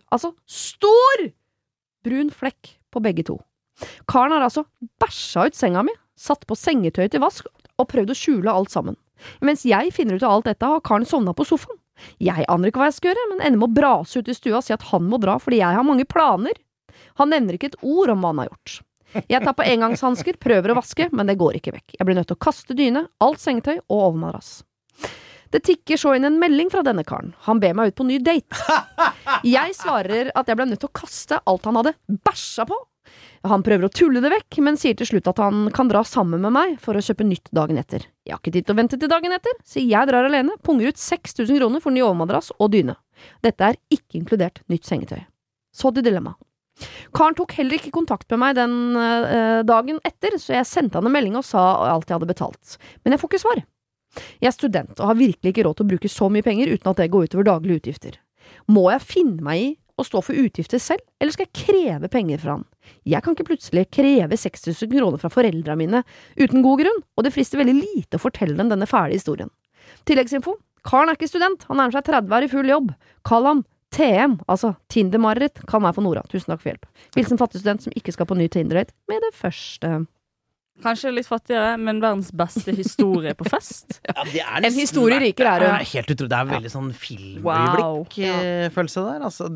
brun flekk på begge to. Karen har altså bæsja ut senga mi, satt på sengetøyet til vask og prøvd å skjule alt sammen. Mens jeg finner ut av alt dette, har Karen sovnet på sofaen. Jeg aner ikke hva jeg skal gjøre, men ender med å brase ut i stua og si at han må dra fordi jeg har mange planer. Han nevner ikke et ord om hva han har gjort. Jeg tar på engangshansker, prøver å vaske, men det går ikke vekk. Jeg blir nødt til å kaste dyne, alt sengetøy og overmadrass. Det tikker så inn en melding fra denne karen. Han ber meg ut på ny date. Jeg svarer at jeg ble nødt til å kaste alt han hadde bæsja på. Han prøver å tulle det vekk, men sier til slutt at han kan dra sammen med meg for å kjøpe nytt dagen etter. Jeg har ikke tid til å vente til dagen etter, så jeg drar alene, punger ut 6 000 kroner for ny overmadrass og dyne. Dette ikke inkludert nytt sengetøy. Så til dilemma. Karen tok heller ikke kontakt med meg den dagen etter, så jeg sendte han en melding og sa alt jeg hadde betalt. Men jeg får ikke svar. Jeg student og har virkelig ikke råd til å bruke så mye penger uten at det går utover daglige utgifter. Må jeg finne meg i å stå for utgifter selv, eller skal jeg kreve penger fra han? Jeg kan ikke plutselig kreve 6 000 kroner fra foreldrene mine uten god grunn, og det frister veldig lite å fortelle dem denne ferdige historien. Tilleggsinfo. Karen ikke student, han nærmer seg 30 i full jobb. Kall ham TM, altså Tinder-mareritt, kan være for Nora. Tusen takk for hjelp. Hilsen fattig student som ikke skal på ny Tinder-date med det første. Kanskje litt fattigere, men verdens beste historie på fest. Ja, en historie riker det helt utrolig. Det veldig sånn filmøyeblikk-følelse der. Altså,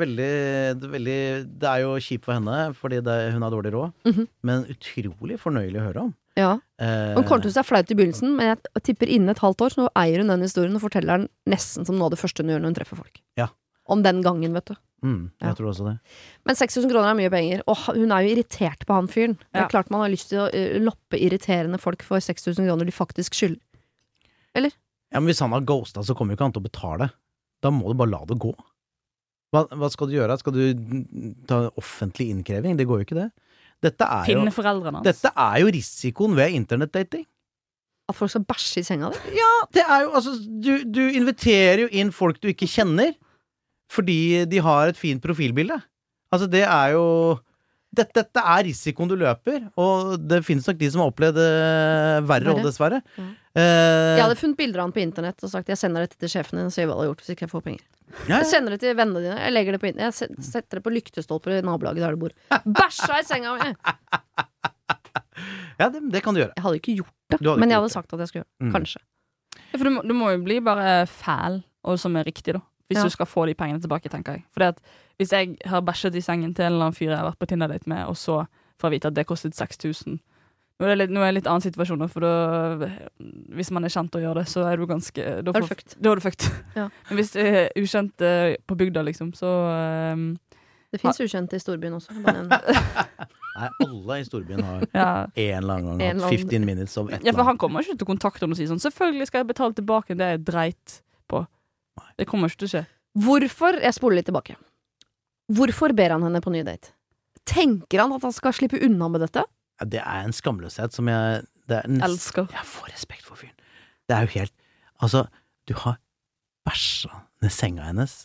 det jo kjipt for henne, fordi hun har dårlig råd, men utrolig fornøyelig å høre om. Ja, hun kommer til å se flaut i begynnelsen, men jeg tipper innen et halvt år, så eier hun den historien og forteller den nesten som noe av det første hun gjør når hun treffer folk. Ja. Om den gangen, vet du. Jeg tror også det. Men 6 000 kroner mye penger, og hun jo irritert på han fyren. Det er klart man har lyst til å loppe irriterende folk for 6 000 kroner de faktisk skylder. Eller? Ja, men hvis han har ghostet, så kommer jo ikke han til å betale. Da må du bare la det gå. Hva skal du gjøre? Skal du ta offentlig innkreving? Det går jo ikke det. Finne foreldrene hans. Dette er jo risikoen ved internettdating. At folk skal bæsje i senga di? Ja, det er jo, altså, du inviterer jo inn folk du ikke kjenner, fordi de har et fint profilbilde. Altså, det er jo dette er risikoen du løper, og det finnes nok de som har opplevd verre og dessverre. Ja. Jeg hadde funnet bilder av han på internett og sagt jeg sender dette til sjefen din og sier hva du har gjort hvis ikke jeg får penger. Ja. Jeg sender det til vennene dine, jeg legger det på internett, jeg setter det på lyktestolper i nabolaget der du bor. Bæsja i senga mi! Ja, det kan du gjøre. Jeg hadde ikke gjort det, men jeg hadde sagt at jeg skulle gjøre det. Kanskje. Ja, for du må jo bli bare fæl, og som er riktig da. Hvis du skal få de pengene tilbake, tenker jeg. Fordi at hvis jeg har bæsjet i sengen til en eller annen fyr jeg har vært på Tinder-date med, og så får jeg vite at det kostet 6.000. Nå er det litt annen situasjon, for da, hvis man er kjent å gjøre det, så er du ganske... Da er du fucked. Ja. Men hvis du er ukjent på bygda, liksom, så... Det finnes ukjente i storbyen også. Nei, alle i storbyen har en eller annen gang 15 minutes of et eller annet. Ja, for han kommer ikke til kontakt om å si sånn, selvfølgelig skal jeg betale tilbake det jeg dreit på. Det kommer ikke til å skje. Hvorfor, jeg spoler litt tilbake, hvorfor ber han henne på ny date? Tenker han at han skal slippe unna med dette? Ja, det er en skamløshet som jeg elsker. Jeg får respekt for fyren. Det er jo helt, altså, du har bæsja ned senga hennes,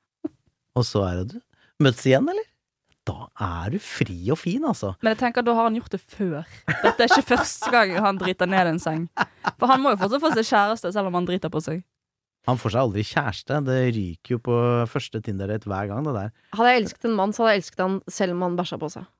og så er det du møtes igjen, eller? Da er du fri og fin, altså. Men jeg tenker, da har han gjort det før. Dette er ikke første gang han driter ned en seng. For han må jo fortsatt få seg kjæreste, selv om han driter på seg. Han får seg aldri kjæreste. Det ryker jo på første Tinder-date hver gang, det der. Hadde jeg elsket en mann, så hadde jeg elsket han selv om han bæsja på seg.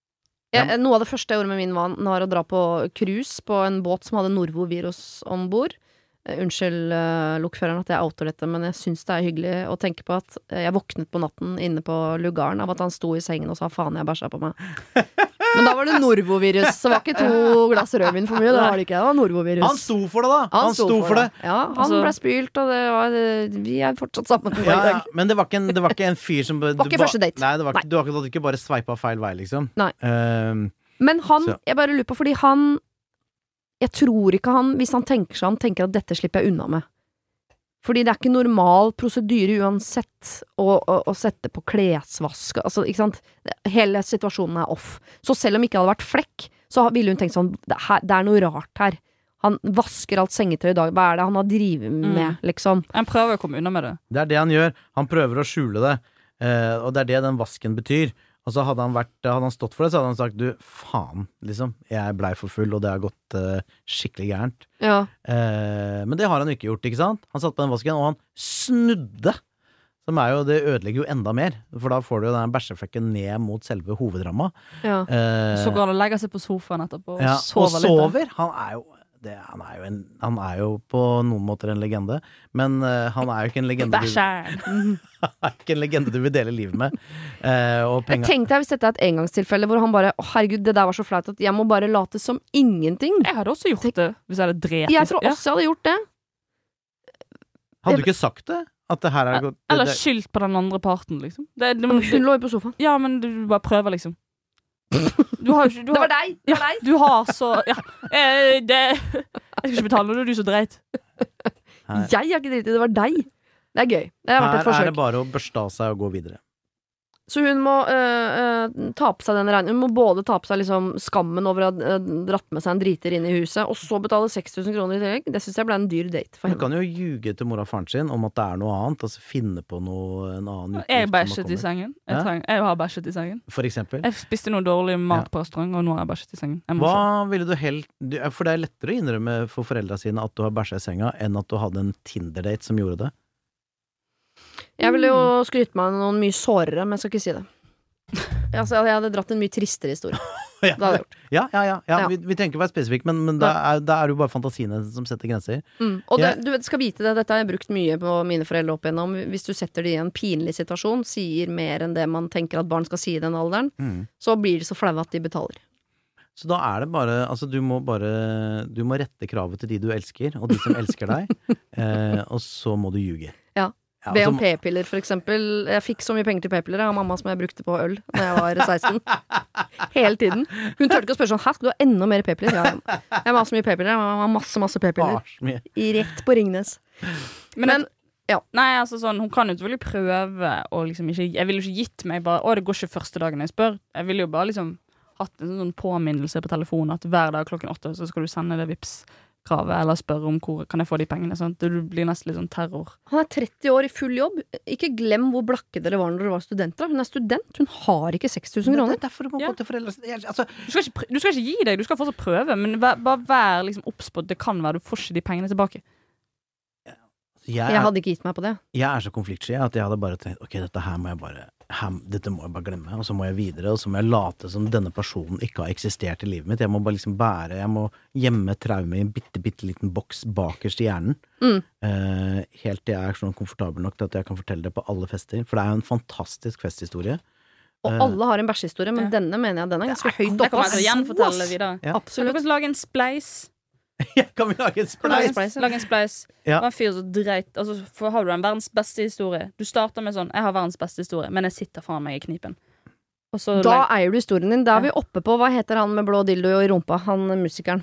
Noe av det første jeg gjorde med min mann var å dra på cruise på en båt som hadde Norvo-virus ombord. Unnskyld lokføreren at jeg outer dette, men jeg synes det er hyggelig å tenke på at jeg våknet på natten inne på lugaren av at han sto i sengen og sa faen jeg bæsja på meg. Men da var det Norvo-virus, så var ikke 2 glass rødvin for mye. Det var det ikke, det var Norvo-virus. Han sto for det da! Han sto for det. Ja, han ble spylt, og vi er fortsatt sammen i dag. Men det var ikke en fyr som... Det var ikke første date. Nei, du hadde ikke bare sveipet feil vei, liksom. Nei. Men han, jeg bare lurer på, fordi han... Jeg tror ikke han, hvis han tenker seg, han tenker at dette slipper jeg unna med. Fordi det er ikke normal prosedyre uansett å sette på klesvask, altså, ikke sant? Hele situasjonen er off. Så selv om ikke hadde vært flekk, så ville hun tenkt sånn, det er noe rart her. Han vasker alt sengetøy i dag, hva er det han har drivet med, liksom? Han prøver å komme unna med det. Det er det han gjør, han prøver å skjule det, og det er det den vasken betyr. Og så hadde han stått for det, så hadde han sagt, du, faen, liksom, jeg ble for full, og det har gått skikkelig gærent. Ja. Men det har han ikke gjort, ikke sant? Han satt på den vasken, og han snudde, som er jo, det ødelegger jo enda mer, for da får du jo den bæsjeflekken ned mot selve hovedramma. Ja. Så går han og legger seg på sofaen etterpå, og sover litt. Og sover, han er jo på noen måter en legende, men han er jo ikke en legende han er ikke en legende du vil dele livet med. Jeg tenkte hvis dette er et engangstilfelle hvor han bare, herregud, det der var så flaut at jeg må bare late som ingenting. Jeg hadde også gjort det hvis jeg hadde drept. Jeg tror også jeg hadde gjort det. Hadde du ikke sagt det? At det her er gått eller skyldt på den andre parten, liksom. Hun lå jo på sofaen. Ja, men du bare prøver, liksom. Det var deg! Ja, du har så ja. Jeg skal ikke betale når du så dreit. Jeg har ikke dritt i det, var deg. Det er gøy. Det har vært et forsøk. Her er det bare å børste av seg og gå videre. Så hun må ta på seg den regningen. Hun må både ta på seg liksom skammen over å ha dratt med seg en driter inn i huset, og så betale 6.000 kroner i tillegg. Det synes jeg ble en dyr date for henne. Hun kan jo ljuge til mora og faren sin om at det er noe annet, altså finne på en annen utgift. Jeg bæsjet i sengen. Jeg har bæsjet i sengen. For eksempel? Jeg spiste noe dårlig mat på restaurant, og nå har jeg bæsjet i sengen. Hva ville du for det er lettere å innrømme for foreldra sine at du har bæsjet i senga, enn at du hadde en Tinder-date som gjorde det? Jeg ville jo skryte meg noen mye sårere, men jeg skal ikke si det. Altså, jeg hadde dratt en mye tristere historie. Det hadde jeg gjort. Ja. Vi tenker å være spesifikk, men da er det jo bare fantasiene som setter grenser. Og du skal vite det, dette har jeg brukt mye på mine foreldre opp igjennom. Hvis du setter det i en pinlig situasjon, sier mer enn det man tenker at barn skal si i den alderen, så blir det så flaue at de betaler. Så da er det bare, altså du må rette kravet til de du elsker, og de som elsker deg, og så må du ljuge. Ja. Be om p-piller, for eksempel. Jeg fikk så mye penger til p-piller av mamma som jeg brukte på øl da jeg var 16. Hele tiden. Hun tørte ikke å spørre sånn, skal du ha enda mer p-piller? Ja, jeg var så mye p-piller, jeg var masse p-piller. Rett på Ringnes. Men ja. Nei, altså sånn, hun kan jo selvfølgelig prøve og liksom ikke, jeg ville jo ikke gitt meg bare, det går ikke første dagen jeg spør. Jeg ville jo bare liksom hatt en sånn påminnelse på telefonen at hver dag klokken 8 så skal du sende det Vipps-kravet, eller spørre om hvor kan jeg få de pengene, sånn. Det blir nesten litt sånn terror. Han 30 år i full jobb. Ikke glem hvor blakke dere var når dere var studenter. Hun student, hun har ikke 6 000 kroner. Det derfor du må gå til foreldre. Altså, du skal ikke gi deg, du skal fortsatt prøve, men bare vær liksom oppspådd, det kan være du får ikke de pengene tilbake. Jeg hadde ikke gitt meg på det. Jeg så konfliktsky at jeg hadde bare tenkt ok, dette må jeg bare glemme, og så må jeg videre, og så må jeg late som denne personen ikke har eksistert i livet mitt. Jeg må bare liksom jeg må gjemme traume i en bitte liten boks bakerst i hjernen. Helt til jeg sånn komfortabel nok til at jeg kan fortelle det på alle fester, for det jo en fantastisk festhistorie. Og alle har en bæsjehistorie, men denne mener jeg den ganske høyt oppe. Det kan man altså gjenfortelle videre. Absolutt. Du kan lage en spleis. Kan vi lage en spleis? Lage en spleis. Det var en fyr som dreit, altså, for har du en verdens beste historie. Du starter med sånn, jeg har verdens beste historie, men jeg sitter foran meg i knipen. Og så da eier du historien din. Da vi oppe på, hva heter han med blå dildo i rumpa? Han musikeren.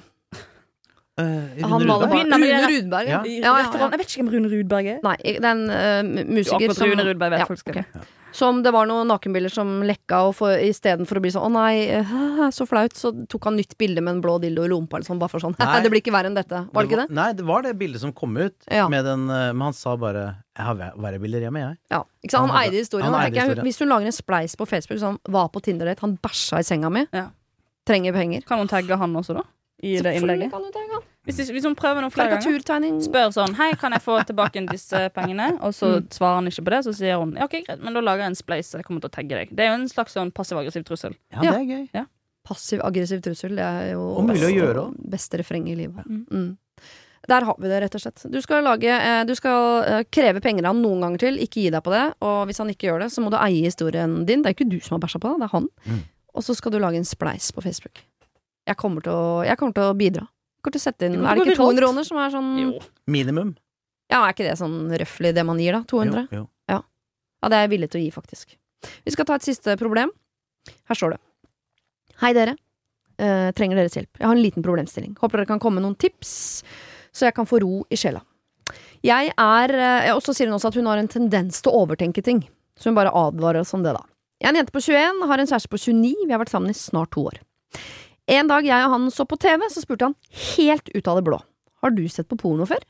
Rune Rudberg. Ja. Jeg vet ikke hvem Rune Rudberg Nei, den musiker som Rune Rudberg vet folk skal Som det var noen nakenbilder som lekka, og i stedet for å bli sånn, å nei, så flaut, så tok han nytt bilde med en blå dildo i lompa, eller sånn, bare for sånn, det blir ikke verre enn dette. Var det ikke det? Nei, det var det bildet som kom ut, med den, men han sa bare, jeg har verre bilder hjemme, jeg. Ja, ikke sant, han eide historien. Hvis hun lager en spleis på Facebook, sånn, var på Tinder-date, han bæsja i senga mi, trenger penger. Kan hun tagge han også da? I det innlegget? Kan hun tagge han. Hvis hun prøver noen flere ganger, spør sånn, hei, kan jeg få tilbake disse pengene? Og så svarer han ikke på det, så sier hun, ja, ok, greit, men da lager jeg en spleis, jeg kommer til å tagge deg. Det jo en slags sånn passiv-aggressiv trussel. Ja, det gøy. Ja. Passiv-aggressiv trussel, det jo beste refreng i livet. Der har vi det, rett og slett. Du skal kreve penger av han noen ganger til, ikke gi deg på det, og hvis han ikke gjør det, så må du eie historien din. Det ikke du som har bæsja på det, det han. Og så skal du lage en spleis på Facebook. Jeg kommer til å bidra. Til å sette inn, det ikke 200 kroner som sånn minimum? Ja, ikke det sånn røffelig det man gir da? 200? Jo. Ja, det jeg villig til å gi faktisk. Vi skal ta et siste problem. Her står det: hei dere, trenger deres hjelp. Jeg har en liten problemstilling. Håper dere kan komme med noen tips, så jeg kan få ro i sjela. Og så sier hun også at hun har en tendens til å overtenke ting, så hun bare advarer oss om det da. Jeg en jente på 21, har en kjæreste på 29, vi har vært sammen i snart 2 år. En dag jeg og han så på TV, så spurte han helt ut av det blå: har du sett på porno før?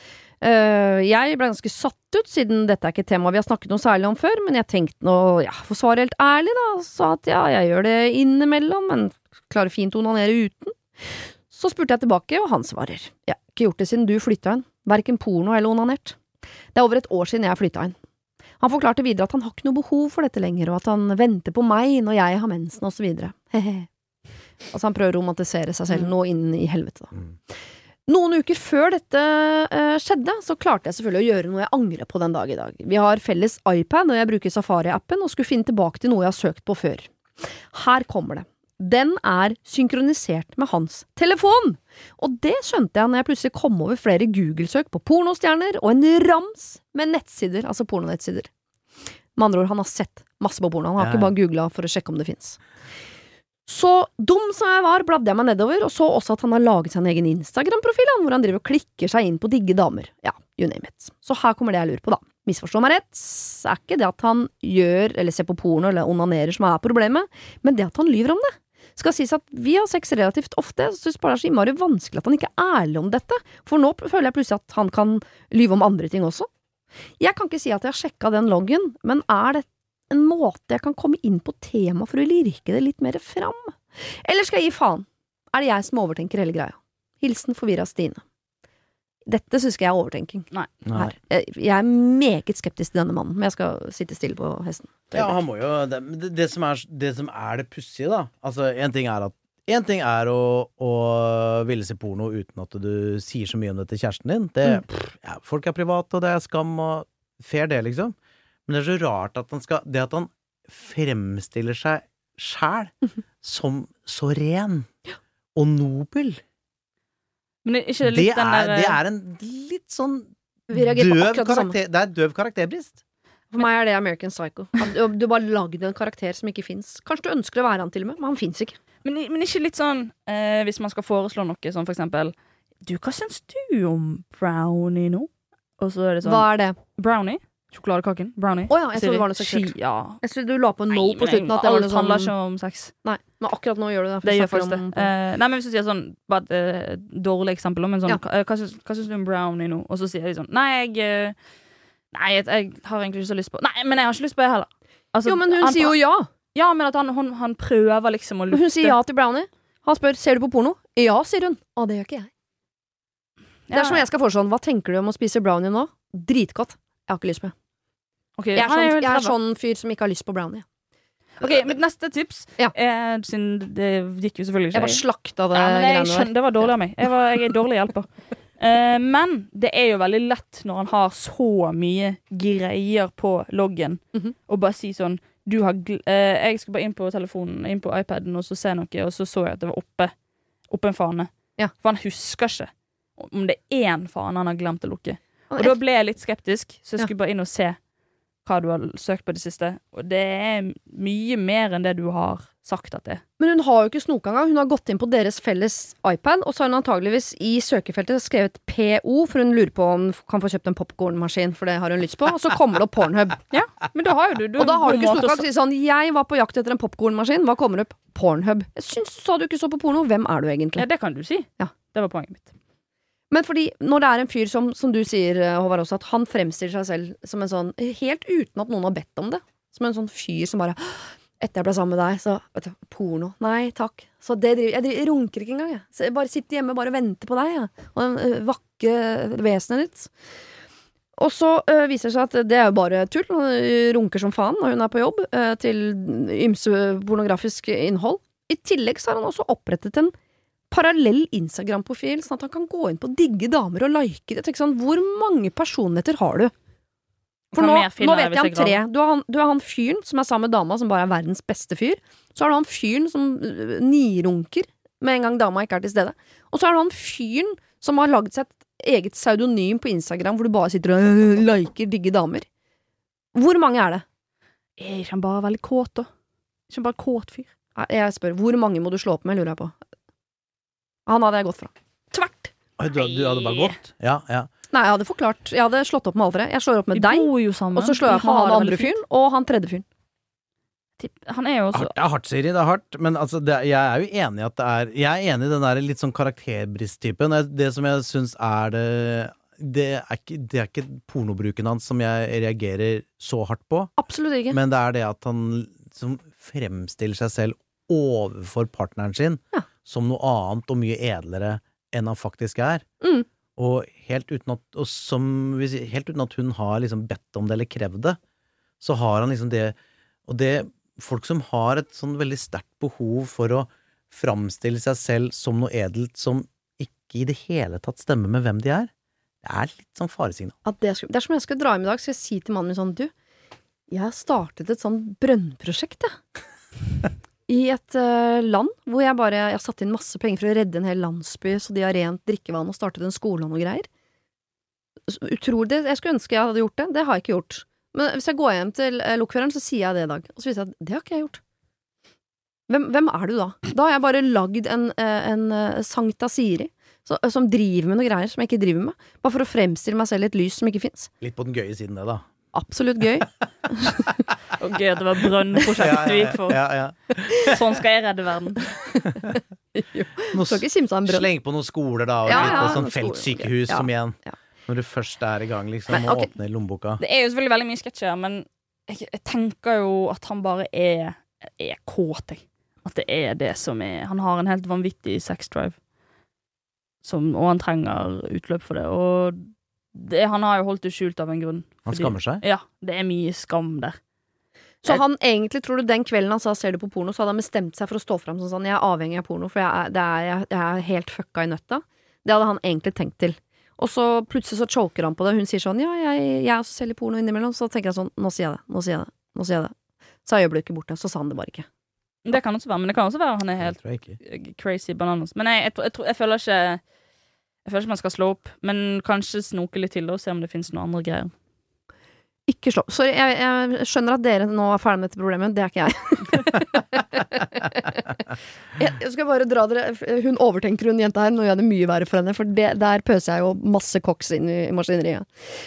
Jeg ble ganske satt ut, siden dette ikke et tema vi har snakket noe særlig om før, men jeg tenkte nå, for å svare helt ærlig da, sa at jeg gjør det innimellom, men klarer fint å onanere uten. Så spurte jeg tilbake, og han svarer: jeg har ikke gjort det siden du flyttet inn, hverken porno eller onanert. Det over et år siden jeg flyttet inn. Han forklarte videre at han har ikke noe behov for dette lenger, og at han venter på meg når jeg har mensen og så videre. Hehe. Altså han prøver å romantisere seg selv nå inn i helvete da. Noen uker før dette skjedde, så klarte jeg selvfølgelig å gjøre noe jeg angrer på den dag i dag. Vi har felles iPad, og jeg bruker Safari-appen og skulle finne tilbake til noe jeg har søkt på før. Her kommer det. Den synkronisert med hans telefon! Og det skjønte jeg når jeg plutselig kom over flere Google-søk på pornostjerner og en rams med nettsider, altså pornonettsider. Med andre ord, han har sett masse på porno, han har ikke bare googlet for å sjekke om det finnes. Så dum som jeg var, bladde jeg meg nedover, og så også at han har laget seg en egen Instagram-profil, hvor han driver og klikker seg inn på digge damer. Ja, you name it. Så her kommer det jeg lurer på da. Misforstå meg rett, ikke det at han gjør, eller ser på porno, eller onanerer som problemet, men det at han lyver om det. Skal sies at vi har sex relativt ofte, så synes bare det så innmari vanskelig at han ikke ærlig om dette, for nå føler jeg plutselig at han kan lyve om andre ting også. Jeg kan ikke si at jeg har sjekket den loggen, men det en måte jeg kan komme inn på tema for å lirke det litt mer fram? Eller skal jeg gi faen? Det jeg som overtenker hele greia? Hilsen forvirret Stine. Dette synes ikke jeg overtenking. Nei. Jeg meget skeptisk til denne mannen, men jeg skal sitte stille på hesten. Ja, han må jo det som det pussige da. Altså, en ting å ville se porno uten at du sier så mye om det til kjæresten din. Folk private, og det skam og fair det liksom. Men det så rart at han fremstiller seg selv som så ren og nobel. Men det er ikke litt det en litt sånn Vi reagerer på akkurat det samme. Det døv karakterbrist. For meg det American Psycho. Du bare lagde en karakter som ikke finnes. Kanskje du ønsker å være han til og med, men han finnes ikke. Men ikke litt sånn, hvis man skal foreslå noe, sånn for eksempel, hva synes du om brownie nå? Og så det sånn, hva det? Brownie? Sjokoladekaken? Brownie? Jeg trodde det var noe seksuelt. Ja. Jeg trodde du la på no på slutten. At det var noe sånn... handler ikke om sex. Nei, men akkurat nå gjør du det. Det gjør faktisk det. Nei, men hvis du sier sånn, bare et dårlig eksempel, men sånn, hva synes du om brownie nå? Og så sier de sånn, nei, jeg har egentlig ikke så lyst på. Nei, men jeg har ikke lyst på det heller. Altså, jo, men hun sier jo ja. Ja, men at han prøver liksom å lufte. Hun sier ja til brownie. Han spør, ser du på porno? Ja, sier hun. Det gjør ikke jeg. Det som jeg skal foreslå, hva tenker du om å spise brownie nå? Dritgodt. Jeg har ikke lyst på det. Okay, jeg er sånn fyr som ikke har lyst på brownie. Ok, mitt neste tips siden det gikk jo selvfølgelig ikke. Jeg bare slakta det greiene der. Det var dårlig av meg. Jeg er dårlig hjelper. Men det er jo veldig lett når han har så mye greier på loggen og bare si sånn jeg skal bare inn på telefonen, inn på iPaden og så se noe, og så jeg at det var oppe en fane. For han husker ikke om det er en fane han har glemt å lukke. Og da ble jeg litt skeptisk, så jeg skulle bare inn og se hva du har søkt på det siste. Og det er mye mer enn det du har sagt at det er. Men hun har jo ikke snoka engang. Hun har gått inn på deres felles iPad, og så har hun antageligvis i søkefeltet skrevet PO, for hun lurer på om hun kan få kjøpt en popcornmaskin, for det har hun lyst på, og så kommer det opp Pornhub. Ja, men da har jo du og da har du ikke snoka og sier sånn, jeg var på jakt etter en popcornmaskin, hva kommer opp? Pornhub. Jeg synes du sa du ikke så på porno, hvem er du egentlig? Ja, det kan du si. Ja. Det var poenget mitt. Men fordi når det er en fyr som du sier, Håvard også, at han fremstiller seg selv som en sånn, helt uten at noen har bedt om det, som en sånn fyr som bare, etter jeg ble sammen med deg, så, vet du, porno, nei takk, så jeg runker ikke engang, jeg. Så jeg bare sitter hjemme og bare venter på deg, og den vakre vesenet ditt. Og så viser det seg at det er jo bare tull, hun runker som faen når hun er på jobb, til ymse pornografisk innhold. I tillegg så har han også opprettet en parallell Instagram-profil, sånn at han kan gå inn på digge damer og like det. Jeg tenker sånn, hvor mange personligheter har du? For nå vet jeg om 3. Du har han fyren som er sammen med dama, som bare er verdens beste fyr. Så har du han fyren som nirunker med en gang dama ikke er til stede. Og så har du han fyren som har laget seg et eget pseudonym på Instagram, hvor du bare sitter og liker digge damer. Hvor mange er det? Jeg er ikke bare veldig kåt da. Ikke bare kåt fyr. Jeg spør, hvor mange må du slå opp med, lurer jeg på? Han hadde jeg gått fra. Tvert! Du hadde bare gått? Ja. Nei, jeg hadde forklart. Jeg hadde slått opp med alle tre. Jeg slår opp med deg, og så slår jeg opp med han andre fyren, og han tredje fyren. Han er jo også... Det er hardt, Siri, det er hardt. Men altså, jeg er jo enig i at det er... Jeg er enig i den der litt sånn karakterbrist-typen. Det som jeg synes er det er ikke pornobruken hans som jeg reagerer så hardt på. Absolutt ikke. Men det er det at han som fremstiller seg selv overfor partneren sin som noe annet og mye edlere enn han faktisk er. Og helt uten at hun har liksom bedt om det eller krevd det, så har han liksom det. Og det folk som har et sånn veldig sterkt behov for å framstille seg selv som noe edelt som ikke i det hele tatt stemmer med hvem de er, det er litt sånn faresignal. Det er som jeg skal dra hjem i dag, skal jeg si til mannen min sånn, jeg har startet et sånn brønnprosjekt, i et land hvor jeg har satt inn masse penger for å redde en hel landsby så de har rent drikkevann og startet en skole og noe greier. Utrolig, jeg skulle ønske jeg hadde gjort det. Det har jeg ikke gjort. Men hvis jeg går hjem til lokføreren, så sier jeg det i dag. Og så viser jeg at det har ikke jeg gjort. Hvem er du da? Da har jeg bare lagd en Sankta Siri som driver med noe greier som jeg ikke driver med. Bare for å fremstille meg selv i et lys som ikke finnes. Litt på den gøye siden det da. Absolutt gøy. Og gøy at det var brønnprosjekt du gikk for. Ja. Sånn skal jeg redde verden. Sleng på noen skoler da, og litt sånn feltsykehus som igjen. Når du først er i gang, liksom, og åpner lommeboka. Det er jo selvfølgelig veldig mye sketsjer, men jeg tenker jo at han bare er kåt, At det er det som er. Han har en helt vanvittig sexdrive. Og han trenger utløp for det. Og han har jo holdt det skjult av en grunn. Han skammer seg? Ja, det er mye skam der. Så han egentlig, tror du den kvelden han sa ser du på porno, så hadde han bestemt seg for å stå frem sånn, jeg er avhengig av porno, for jeg er helt fucka i nøtta. Det hadde han egentlig tenkt til. Og så plutselig så choker han på det. Hun sier sånn, jeg også selger porno innimellom. Så tenker jeg sånn, nå sier jeg det. Så er øyeblikket borte, så sa han det bare ikke. Det kan også være, men det kan også være han er helt crazy bananas. Men jeg føler ikke Jeg føler ikke man skal slå opp, men kanskje snoke litt til og se om det finnes noen andre greier. Ikke slå. Sorry, jeg skjønner at dere nå ferdig med dette problemet. Det ikke jeg. Jeg skal bare dra dere. Hun overtenker hun jenta her. Nå gjør det mye verre for henne, for der pøser jeg jo masse koks inn i maskineriet.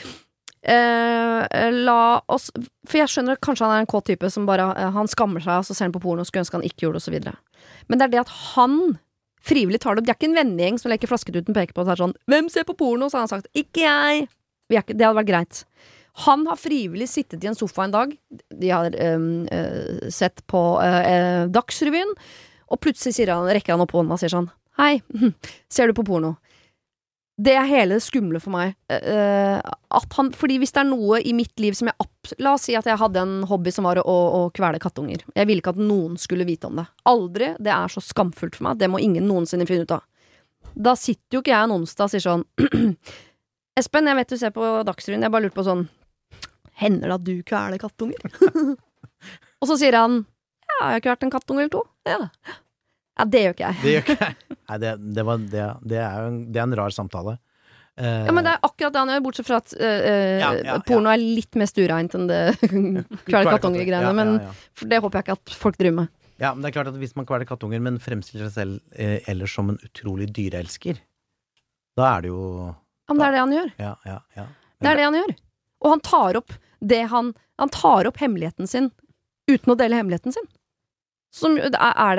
La oss, for jeg skjønner at kanskje han en kåt type som bare, han skammer seg, og så ser han på porno og skulle ønske han ikke gjorde det, og så videre. Men det det at han frivillig tar det opp. Det ikke en vennegjeng som leker flasketuten peker på og tar sånn, hvem ser på porno? Så han har sagt, ikke jeg. Det hadde vært greit. Han har frivillig sittet i en sofa en dag. De har sett på Dagsrevyen, og plutselig rekker han opp hånden og sier sånn, hei, ser du på porno? Det hele skumle for meg. Fordi hvis det noe i mitt liv som la oss si at jeg hadde en hobby som var å kvele kattunger. Jeg ville ikke at noen skulle vite om det. Aldri. Det så skamfullt for meg. Det må ingen noensinne finne ut av. Da sitter jo ikke jeg en onsdag og sier sånn Espen, jeg vet du ser på Dagsrevyen. Jeg bare lurte på sånn hender det at du kveler kattunger? Og så sier han ja, jeg har kvelt en kattunge eller to. Ja, det gjør ikke jeg. Det gjør ikke jeg. Nei, det en rar samtale. Ja, men det akkurat det han gjør, bortsett fra at porno litt mer stureint enn det kveler kattunger-greiene, men for det håper jeg ikke at folk driver med. Ja, men det klart at hvis man kveler kattunger, men fremstiller seg selv ellers som en utrolig dyreelsker, da det jo... Ja, men det det han gjør. Ja. Det det han gjør. Og han tar opp han tar opp hemmeligheten sin uten å dele hemmeligheten sin. Som det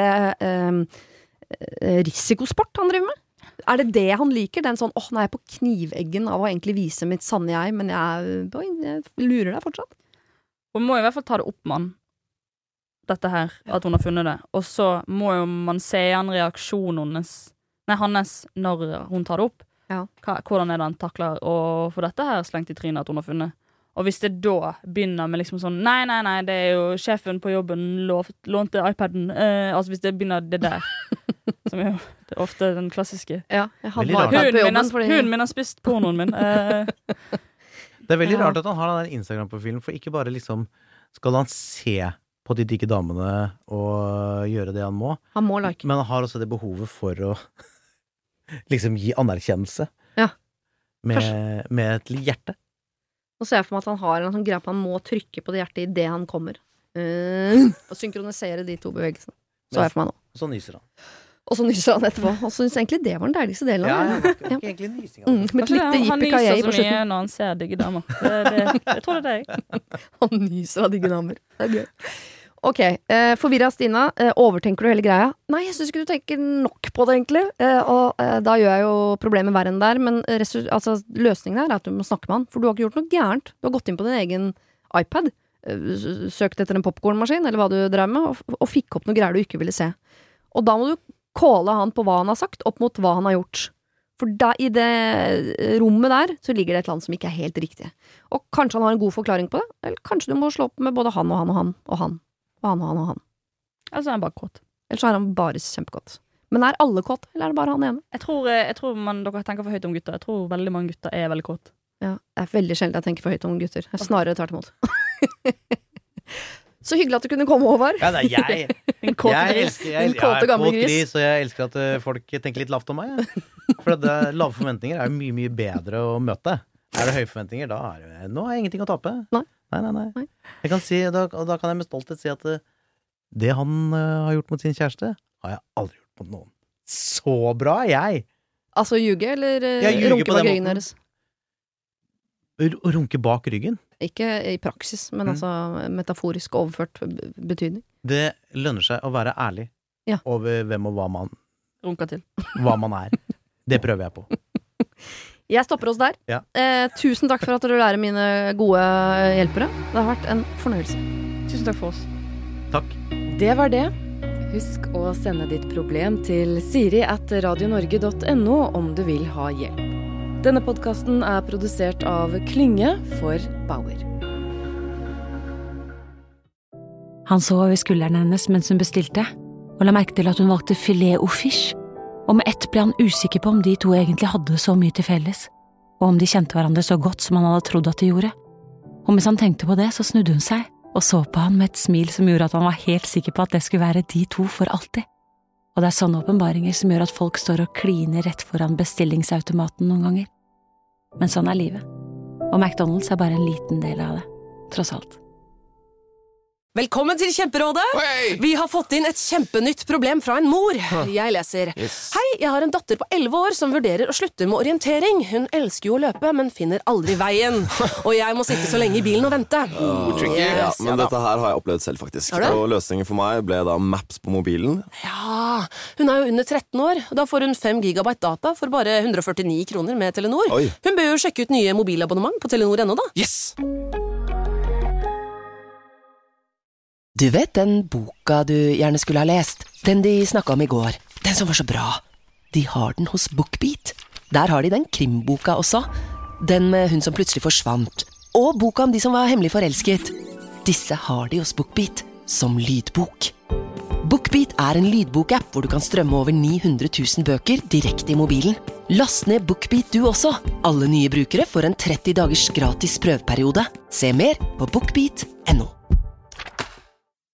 risikosport han driver med? Det han liker? Den sånn, nå jeg på kniveggen av å egentlig vise mitt sanne jeg, men jeg lurer deg fortsatt. Hun må i hvert fall ta det opp, mann. Dette her, at hun har funnet det. Og så må jo man se en reaksjon hans når hun tar det opp. Ja. Hvordan det han takler å få dette her slengt i trynet at hun har funnet. Og hvis det da begynner med liksom sånn nei, det jo sjefen på jobben lånte iPaden, altså hvis det begynner det der som jo det ofte den klassiske ja, jeg hadde iPad på jobben hunden min har spist pornoen min Det veldig rart at han har den der Instagram-profilen, for ikke bare liksom skal han se på de digge damene og gjøre det han må like. Men han har også det behovet for å liksom gi anerkjennelse med et hjerte. Nå ser jeg for meg at han har en sånn greie på han må trykke på det hjertet i det han kommer. Og synkronisere de to bevegelsene. Så jeg for meg nå. Og så nyser han. Og så nyser han etterpå. Og så synes jeg egentlig det var den deiligste delen av det. Ja, egentlig nysing. Med et lite yippee-ki-yay på slutten. Han nyser så mye når han ser digge damer. Jeg tror det Han nyser av digge damer. Det gøy. Ok, forvirret Stina, overtenker du hele greia? Nei, jeg synes ikke du tenker nok på det egentlig, og da gjør jeg jo problemet verre enn der, men løsningen her at du må snakke med han, for du har ikke gjort noe gærent. Du har gått inn på din egen iPad, søkt etter en popcornmaskin, eller hva du drev med, og fikk opp noe greier du ikke ville se. Og da må du kåle han på hva han har sagt, opp mot hva han har gjort. For da, i det rommet der, så ligger det et land som ikke helt riktig. Og kanskje han har en god forklaring på det, eller kanskje du må slå opp med både han og han og han og han. Og han. Altså han bare kåt. Eller så han bare kjempekåt. Men alle kåt, eller det bare han ene? Jeg tror dere tenker for høyt om gutter. Jeg tror veldig mange gutter veldig kåt. Ja, det veldig sjelden jeg tenker for høyt om gutter. Jeg snarere tvert imot. Så hyggelig at du kunne komme, Håvard. Ja, det jeg. En kåt gris. En kåte gamle gris. Og jeg elsker at folk tenker litt lavt om meg. For lave forventninger mye, mye bedre å møte. Det høye forventninger, da nå har jeg ingenting å tape. Nei. Jeg kan si, da kan jeg med stolthet si at det han har gjort mot sin kjæreste, har jeg aldri gjort mot noen. Så bra jeg! Altså ljuge, eller runke bak ryggen deres? Runke bak ryggen? Ikke i praksis, men altså metaforisk overført betydning. Det lønner seg å være ærlig over hvem og hva man runker til. Hva man Det prøver jeg på. Jeg stopper oss der. Ja. Tusen takk for at dere lærer mine gode hjelpere. Det har vært en fornøyelse. Tusen takk for oss. Takk. Det var det. Husk å sende ditt problem til siri@radionorge.no om du vil ha hjelp. Denne podcasten produsert av Klynge for Bauer. Han så over skulderen hennes mens hun bestilte, og la merke til at hun valgte filet au fish. Og med ett ble han usikker på om de to egentlig hadde så mye til felles, og om de kjente hverandre så godt som han hadde trodd at de gjorde. Og mens han tenkte på det, så snudde hun seg, og så på han med et smil som gjorde at han var helt sikker på at det skulle være de to for alltid. Og det sånne åpenbaringer som gjør at folk står og kliner rett foran bestillingsautomaten noen ganger. Men sånn livet. Og McDonald's bare en liten del av det, tross alt. Velkommen til Kjemperådet! Hey! Vi har fått inn et kjempenytt problem fra en mor. Jeg leser. Yes. Hei, jeg har en datter på 11 år som vurderer å slutte med orientering. Hun elsker jo å løpe, men finner aldri veien. Og jeg må sitte så lenge i bilen og vente. Ja, men dette her har jeg opplevd selv faktisk. Og løsningen for meg ble da Maps på mobilen. Ja, hun jo under 13 år. Da får hun 5 gigabyte data for bare 149 kroner med Telenor. Oi. Hun bør jo sjekke ut nye mobilabonnement på Telenor.no da. Yes! Du vet den boka du gjerne skulle ha lest? Den de snakket om i går. Den som var så bra. De har den hos BookBeat. Der har de den krimboka også. Den med hun som plutselig forsvant. Og boka om de som var hemmelig forelsket. Disse har de hos BookBeat som lydbok. BookBeat en lydbokapp hvor du kan strømme over 900 000 bøker direkte i mobilen. Last ned BookBeat du også. Alle nye brukere får en 30 dagers gratis prøveperiode. Se mer på bookbeat.no.